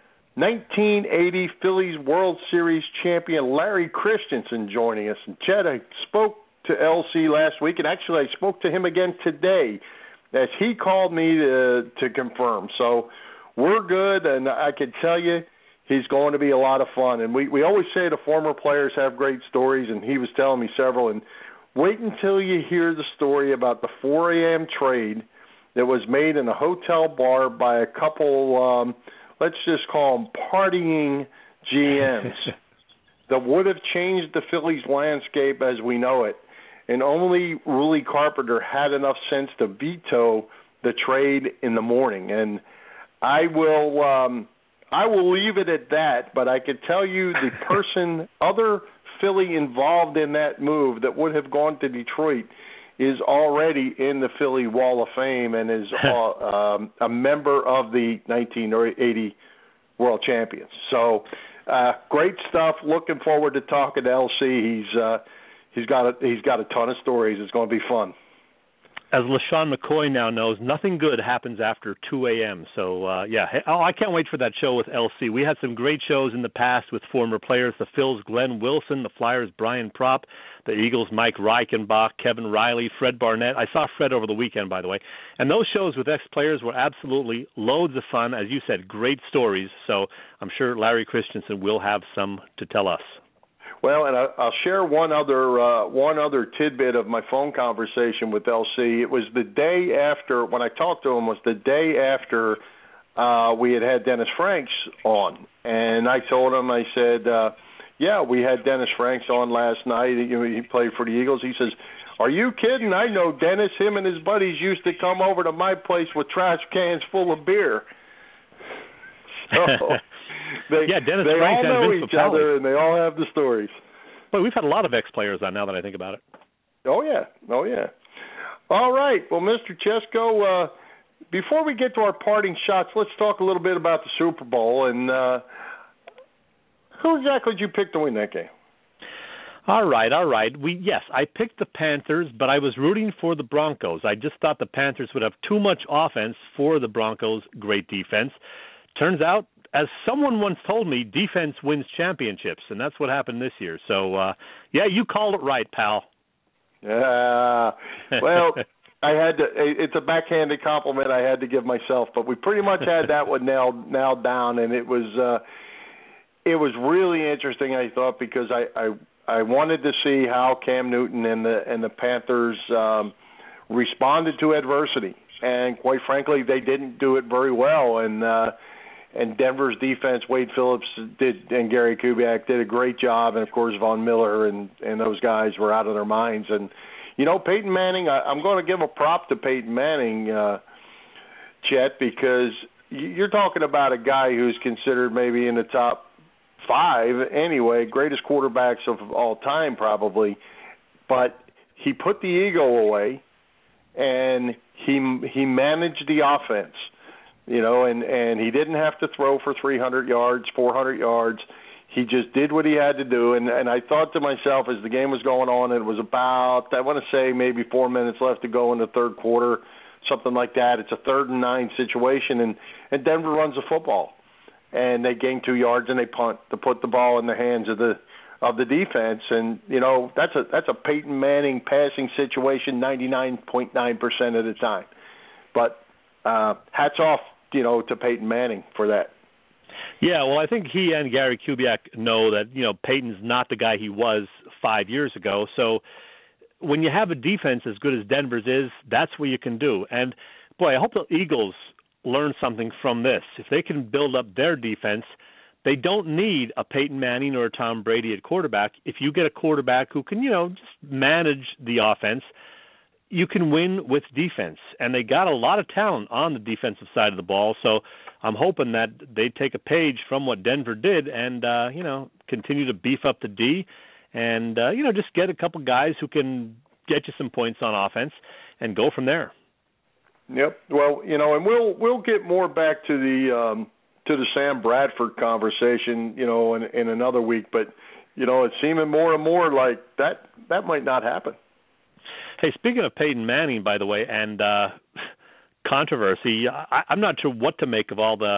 nineteen eighty Phillies World Series champion Larry Christensen joining us. And, Chet, I spoke to L C last week, and actually I spoke to him again today as he called me to, to confirm. So we're good, and I can tell you he's going to be a lot of fun. And we, we always say the former players have great stories, and he was telling me several. And wait until you hear the story about the four a.m. trade that was made in a hotel bar by a couple, um, let's just call them partying G Ms, that would have changed the Phillies landscape as we know it. And only Ruly Carpenter had enough sense to veto the trade in the morning. And I will um, I will leave it at that, but I could tell you the person, other Philly involved in that move that would have gone to Detroit is already in the Philly Wall of Fame and is uh, um, a member of the nineteen eighty World Champions. So uh, great stuff. Looking forward to talking to L C. He's uh, he's got a, he's got a ton of stories. It's going to be fun. As LaShawn McCoy now knows, nothing good happens after two a.m. So, uh, yeah, oh, I can't wait for that show with L C. We had some great shows in the past with former players, the Phils, Glenn Wilson, the Flyers, Brian Propp, the Eagles, Mike Reichenbach, Kevin Riley, Fred Barnett. I saw Fred over the weekend, by the way. And those shows with ex-players were absolutely loads of fun. As you said, great stories. So I'm sure Larry Christensen will have some to tell us. Well, and I'll share one other uh, one other tidbit of my phone conversation with L C. It was the day after, when I talked to him, was the day after uh, we had had Dennis Franks on. And I told him, I said, uh, yeah, we had Dennis Franks on last night. He, he played for the Eagles. He says, are you kidding? I know Dennis. Him and his buddies used to come over to my place with trash cans full of beer. So... They, yeah, Dennis they Franks all know and Vince each Papale. other, and they all have the stories. But we've had a lot of ex-players on now that I think about it. Oh, yeah. Oh, yeah. All right. Well, Mister Chesko, uh, before we get to our parting shots, let's talk a little bit about the Super Bowl. And uh, who exactly did you pick to win that game? All right, all right. We yes, I picked the Panthers, but I was rooting for the Broncos. I just thought the Panthers would have too much offense for the Broncos' great defense. Turns out, as someone once told me, defense wins championships, and that's what happened this year. So, uh, yeah, you called it right, pal. Yeah. Well, I had to. It's a backhanded compliment I had to give myself, but we pretty much had that one nailed nailed down, and it was uh, it was really interesting. I thought because I, I I wanted to see how Cam Newton and the and the Panthers um, responded to adversity, and quite frankly, they didn't do it very well, and. Uh, And Denver's defense, Wade Phillips did, and Gary Kubiak did a great job, and of course Von Miller and, and those guys were out of their minds. And you know, Peyton Manning, I, I'm going to give a prop to Peyton Manning, uh, Chet, because you're talking about a guy who's considered maybe in the top five anyway, greatest quarterbacks of all time probably. But he put the ego away, and he he managed the offense. You know, and, and he didn't have to throw for three hundred yards, four hundred yards. He just did what he had to do. And, and I thought to myself as the game was going on, it was about, I want to say maybe four minutes left to go in the third quarter, something like that. It's a third and nine situation, and, and Denver runs the football. And they gain two yards and they punt to put the ball in the hands of the of the defense. And, you know, that's a that's a Peyton Manning passing situation ninety-nine point nine percent of the time. But uh, hats off, you know, to Peyton Manning for that. Yeah, well, I think he and Gary Kubiak know that, you know, Peyton's not the guy he was five years ago. So when you have a defense as good as Denver's is, that's what you can do. And, boy, I hope the Eagles learn something from this. If they can build up their defense, they don't need a Peyton Manning or a Tom Brady at quarterback. If you get a quarterback who can, you know, just manage the offense, you can win with defense, and they got a lot of talent on the defensive side of the ball. So I'm hoping that they take a page from what Denver did and, uh, you know, continue to beef up the D and, uh, you know, just get a couple guys who can get you some points on offense and go from there. Yep. Well, you know, and we'll we'll get more back to the um, to the Sam Bradford conversation, you know, in, in another week. But, you know, it's seeming more and more like that that might not happen. Hey, speaking of Peyton Manning, by the way, and uh, controversy, I, I'm not sure what to make of all the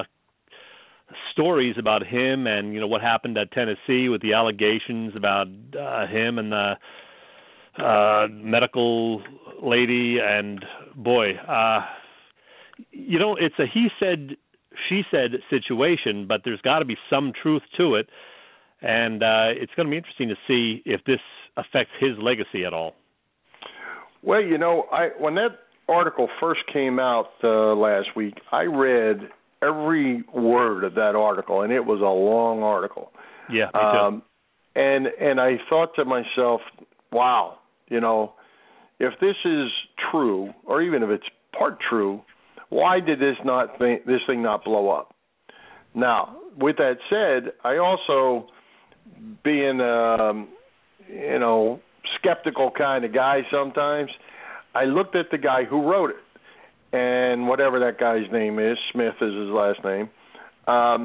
stories about him and, you know, what happened at Tennessee with the allegations about uh, him and the uh, medical lady. And, boy, uh, you know, it's a he said, she said situation, but there's got to be some truth to it. And uh, it's going to be interesting to see if this affects his legacy at all. Well, you know, I when that article first came out uh, last week, I read every word of that article, and it was a long article. Yeah, me too. Um, and and I thought to myself, wow, you know, if this is true, or even if it's part true, why did this not th- this thing not blow up? Now, with that said, I also, being um, you know, skeptical kind of guy sometimes, I looked at the guy who wrote it, and whatever that guy's name is, Smith is his last name, um,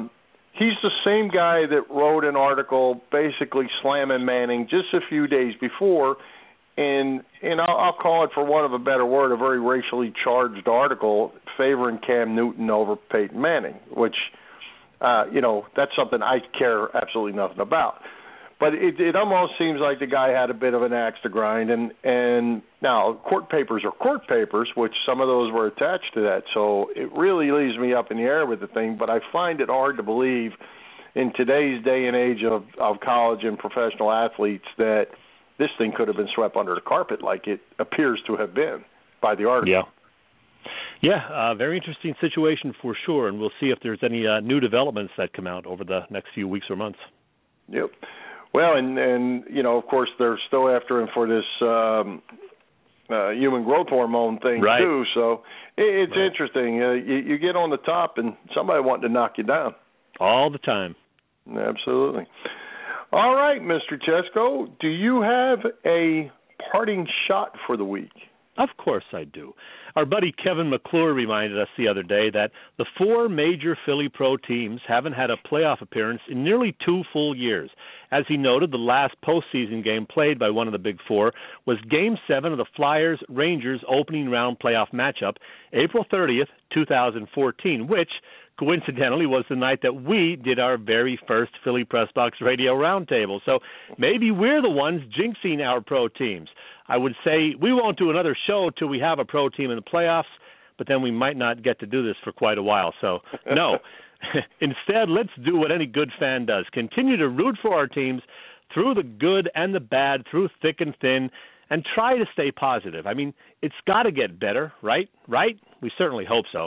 he's the same guy that wrote an article basically slamming Manning just a few days before, and and I'll, I'll call it, for want of a better word, a very racially charged article favoring Cam Newton over Peyton Manning, which, uh, you know, that's something I care absolutely nothing about. But it, it almost seems like the guy had a bit of an axe to grind, and, and now court papers are court papers, which some of those were attached to that. So it really leaves me up in the air with the thing, but I find it hard to believe in today's day and age of, of college and professional athletes that this thing could have been swept under the carpet like it appears to have been by the article. Yeah. Yeah, uh, very interesting situation for sure, and we'll see if there's any uh, new developments that come out over the next few weeks or months. Yep. Well, and, and you know, of course, they're still after him for this um, uh, human growth hormone thing, right. too. So it, it's right. interesting. Uh, you, you get on the top and somebody wanting to knock you down. All the time. Absolutely. All right, Mister Chesko, do you have a parting shot for the week? Of course I do. Our buddy Kevin McClure reminded us the other day that the four major Philly Pro teams haven't had a playoff appearance in nearly two full years. As he noted, the last postseason game played by one of the Big Four was Game seven of the Flyers-Rangers opening round playoff matchup, April thirtieth, twenty fourteen, which coincidentally was the night that we did our very first Philly Press Box Radio Roundtable. So maybe we're the ones jinxing our pro teams. I would say we won't do another show till we have a pro team in the playoffs, but then we might not get to do this for quite a while. So, no. Instead, let's do what any good fan does. Continue to root for our teams through the good and the bad, through thick and thin, and try to stay positive. I mean, it's got to get better, right? Right? We certainly hope so.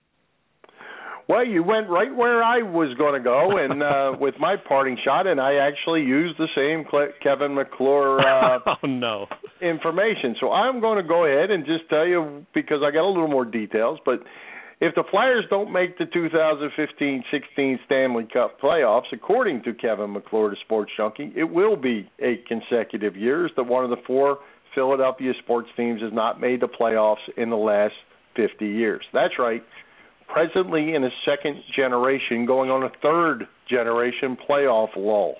Well, you went right where I was going to go, and uh, with my parting shot, and I actually used the same Kevin McClure uh, oh, no. information. So I'm going to go ahead and just tell you, because I got a little more details, but if the Flyers don't make the two thousand fifteen sixteen Stanley Cup playoffs, according to Kevin McClure to Sports Junkie, it will be eight consecutive years that one of the four Philadelphia sports teams has not made the playoffs in the last fifty years. That's right. Presently in a second generation, going on a third generation playoff lull.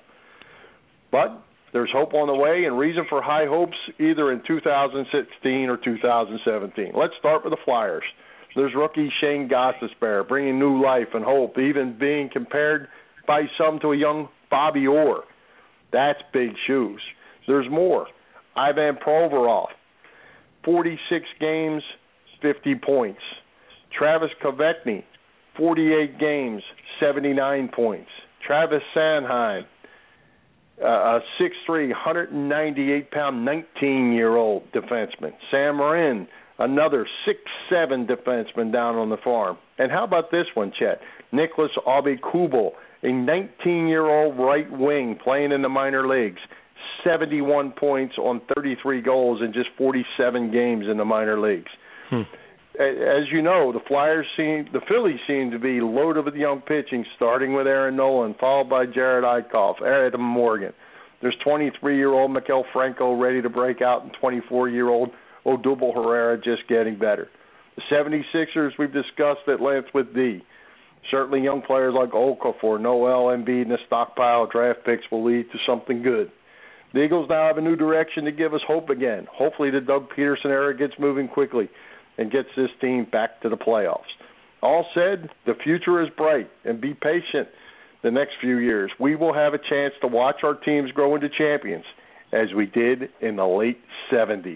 But there's hope on the way, and reason for high hopes either in two thousand sixteen or two thousand seventeen. Let's start with the Flyers. There's rookie Shane Gostisbehere bringing new life and hope, even being compared by some to a young Bobby Orr. That's big shoes. There's more. Ivan Provorov, forty-six games, fifty points. Travis Konecny, forty-eight games, seventy-nine points. Travis Sanheim, uh, a six three, one hundred ninety-eight pound, nineteen-year-old defenseman. Sam Marin, another six seven defenseman down on the farm. And how about this one, Chet? Nicholas Aube-Kubel, a nineteen-year-old right wing playing in the minor leagues. seventy-one points on thirty-three goals in just forty-seven games in the minor leagues. Hmm. As you know, the Flyers seem, the Phillies seem to be loaded with young pitching, starting with Aaron Nolan, followed by Jared Eichhoff, Adam Morgan. There's twenty-three-year-old Maikel Franco ready to break out, and twenty-four-year-old Odubel Herrera just getting better. The seventy-sixers we've discussed at length with D. Certainly young players like Okafor, Noel, Embiid, and a stockpile of draft picks will lead to something good. The Eagles now have a new direction to give us hope again. Hopefully the Doug Peterson era gets moving quickly and gets this team back to the playoffs. All said, the future is bright, and be patient the next few years. We will have a chance to watch our teams grow into champions, as we did in the late seventies.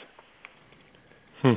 Hmm.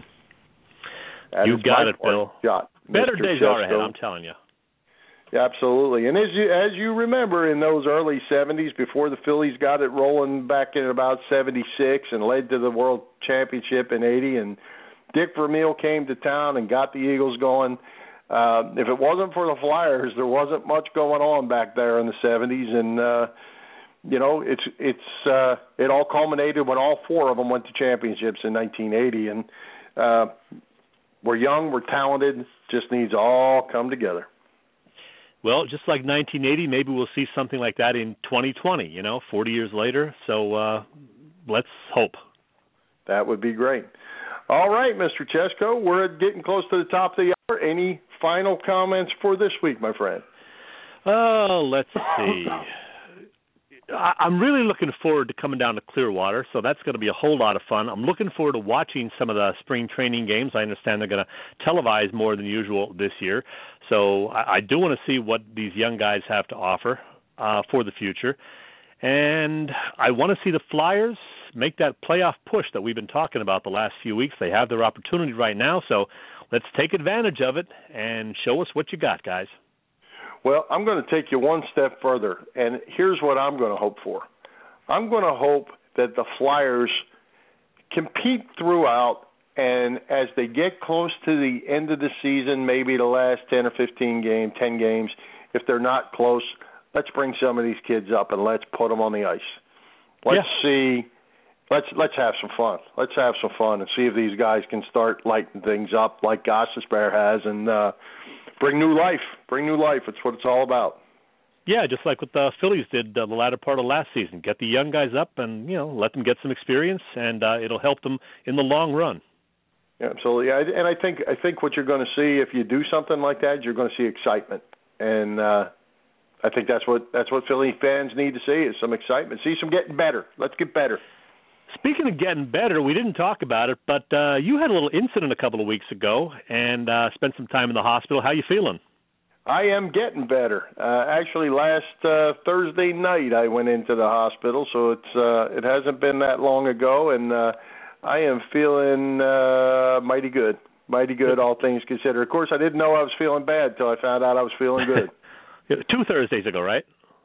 You got it, Bill. Shot, Better Mister days Chesko. are ahead, I'm telling you. Yeah, absolutely. And as you as you remember, in those early seventies, before the Phillies got it rolling back in about seventy-six and led to the World Championship in eighty, and Dick Vermeil came to town and got the Eagles going. Uh, if it wasn't for the Flyers, there wasn't much going on back there in the seventies, and uh, you know, it's it's uh, it all culminated when all four of them went to championships in nineteen eighty, and uh, we're young, we're talented, just needs to all come together. Well, just like nineteen eighty, maybe we'll see something like that in twenty twenty. You know, forty years later. So uh, let's hope. That would be great. All right, Mister Chesko, we're getting close to the top of the hour. Any final comments for this week, my friend? Oh, let's see. I, I'm really looking forward to coming down to Clearwater, so that's going to be a whole lot of fun. I'm looking forward to watching some of the spring training games. I understand they're going to televise more than usual this year, so I, I do want to see what these young guys have to offer uh, for the future. And I want to see the Flyers make that playoff push that we've been talking about the last few weeks. They have their opportunity right now, so let's take advantage of it and show us what you got, guys. Well, I'm going to take you one step further, and here's what I'm going to hope for. I'm going to hope that the Flyers compete throughout, and as they get close to the end of the season, maybe the last ten or fifteen games, ten games, if they're not close, let's bring some of these kids up and let's put them on the ice. Let's yeah. see. Let's let's have some fun. Let's have some fun and see if these guys can start lighting things up like Gostisbehere has and uh, bring new life. Bring new life. It's what it's all about. Yeah, just like what the Phillies did uh, the latter part of last season. Get the young guys up and, you know, let them get some experience, and uh, it'll help them in the long run. Yeah, absolutely. I, and I think I think what you're going to see if you do something like that, you're going to see excitement. And uh, I think that's what that's what Philly fans need to see is some excitement. See some getting better. Let's get better. Speaking of getting better, we didn't talk about it, but uh, you had a little incident a couple of weeks ago and uh, spent some time in the hospital. How you feeling? I am getting better. Uh, actually, last uh, Thursday night I went into the hospital, so it's uh, it hasn't been that long ago, and uh, I am feeling uh, mighty good, mighty good, all things considered. Of course, I didn't know I was feeling bad until I found out I was feeling good. Two Thursdays ago, right?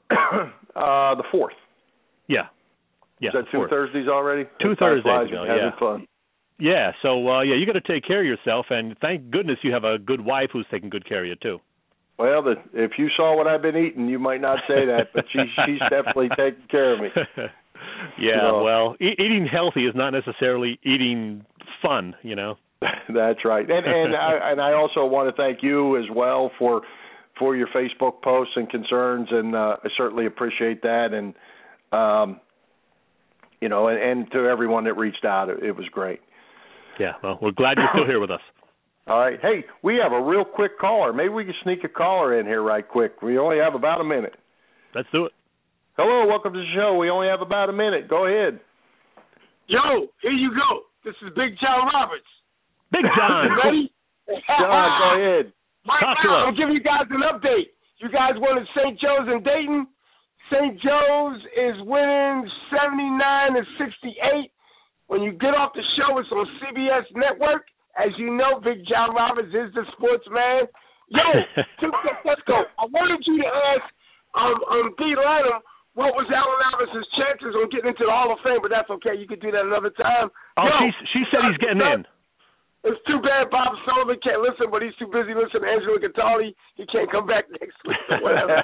uh, the fourth. Yeah. Yeah, Is that two Thursdays already? Two Thursdays ago, yeah. Fun. Yeah, so, uh, yeah, you got to take care of yourself, and thank goodness you have a good wife who's taking good care of you, too. Well, the, if you saw what I've been eating, you might not say that, but she, she's definitely taking care of me. Yeah, so, well, e- eating healthy is not necessarily eating fun, you know. That's right. And and I, and I also want to thank you as well for for your Facebook posts and concerns, and uh, I certainly appreciate that. And, um, you know, and, and to everyone that reached out, it, it was great. Yeah, well, we're glad you're still here with us. All right. Hey, we have a real quick caller. Maybe we can sneak a caller in here right quick. We only have about a minute. Let's do it. Hello, welcome to the show. We only have about a minute. Go ahead. Yo, here you go. This is Big John Roberts. Big John. You ready? John, go ahead. Right Talk now, I'm giving you guys an update. You guys wanted Saint Joe's and Dayton. Saint Joe's is winning seventy-nine to sixty-eight. When you get off the show, it's on C B S Network. As you know, Big John Roberts is the sports man. Yo, let's go. I wanted you to ask um, um, D. Lanham what was Allen Iverson's chances on getting into the Hall of Fame, but that's okay. You can do that another time. Oh, Yo, she, she said he's getting in. It's too bad Bob Sullivan can't listen, but he's too busy listening to Angelo Cataldi. He can't come back next week or whatever.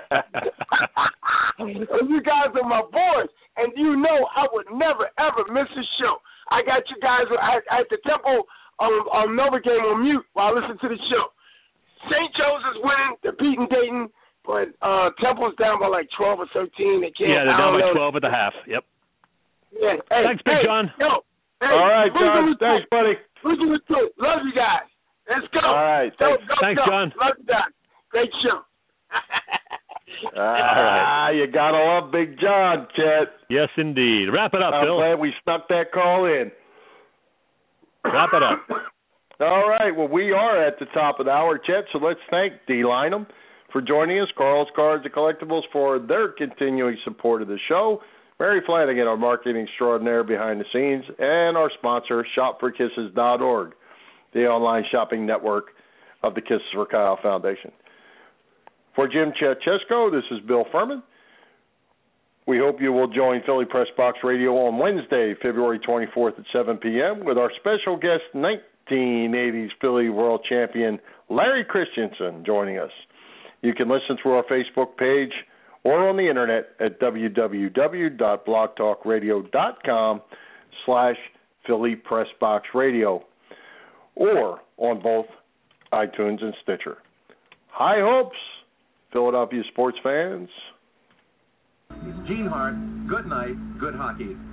You guys are my boys, and you know I would never, ever miss a show. I got you guys at, at the Temple um, um, Nova game on mute while I listen to the show. Saint Joe's is winning. They're beating Dayton, but uh, Temple's down by like twelve or thirteen. They can't. Yeah, they're down by twelve at the half. Yep. Yeah. Hey, Thanks, Big hey, John. Yo, hey, All right, John. Thanks, buddy. Listen to it. Love you guys. Let's go. All right. Go, Thanks, go, thanks go. John. Love you guys. Great show. Ah, you gotta love Big John, Chet. Yes, indeed. Wrap it up, I'm Bill. glad we snuck that call in. Wrap it up. All right. Well, we are at the top of the hour, Chet, so let's thank D. Lynham for joining us, Carl's Cards and Collectibles for their continuing support of the show, Mary Flanagan, our marketing extraordinaire behind the scenes, and our sponsor, shop for kisses dot org, the online shopping network of the Kisses for Kyle Foundation. For Jim Chetchesko, this is Bill Furman. We hope you will join Philly Press Box Radio on Wednesday, February twenty-fourth at seven p.m. with our special guest, nineteen eighties Philly World Champion Larry Christensen, joining us. You can listen through our Facebook page or on the internet at w w w dot blog talk radio dot com slash Philly Press Box Radio or on both iTunes and Stitcher. High hopes, Philadelphia sports fans. Gene Hart, good night, good hockey.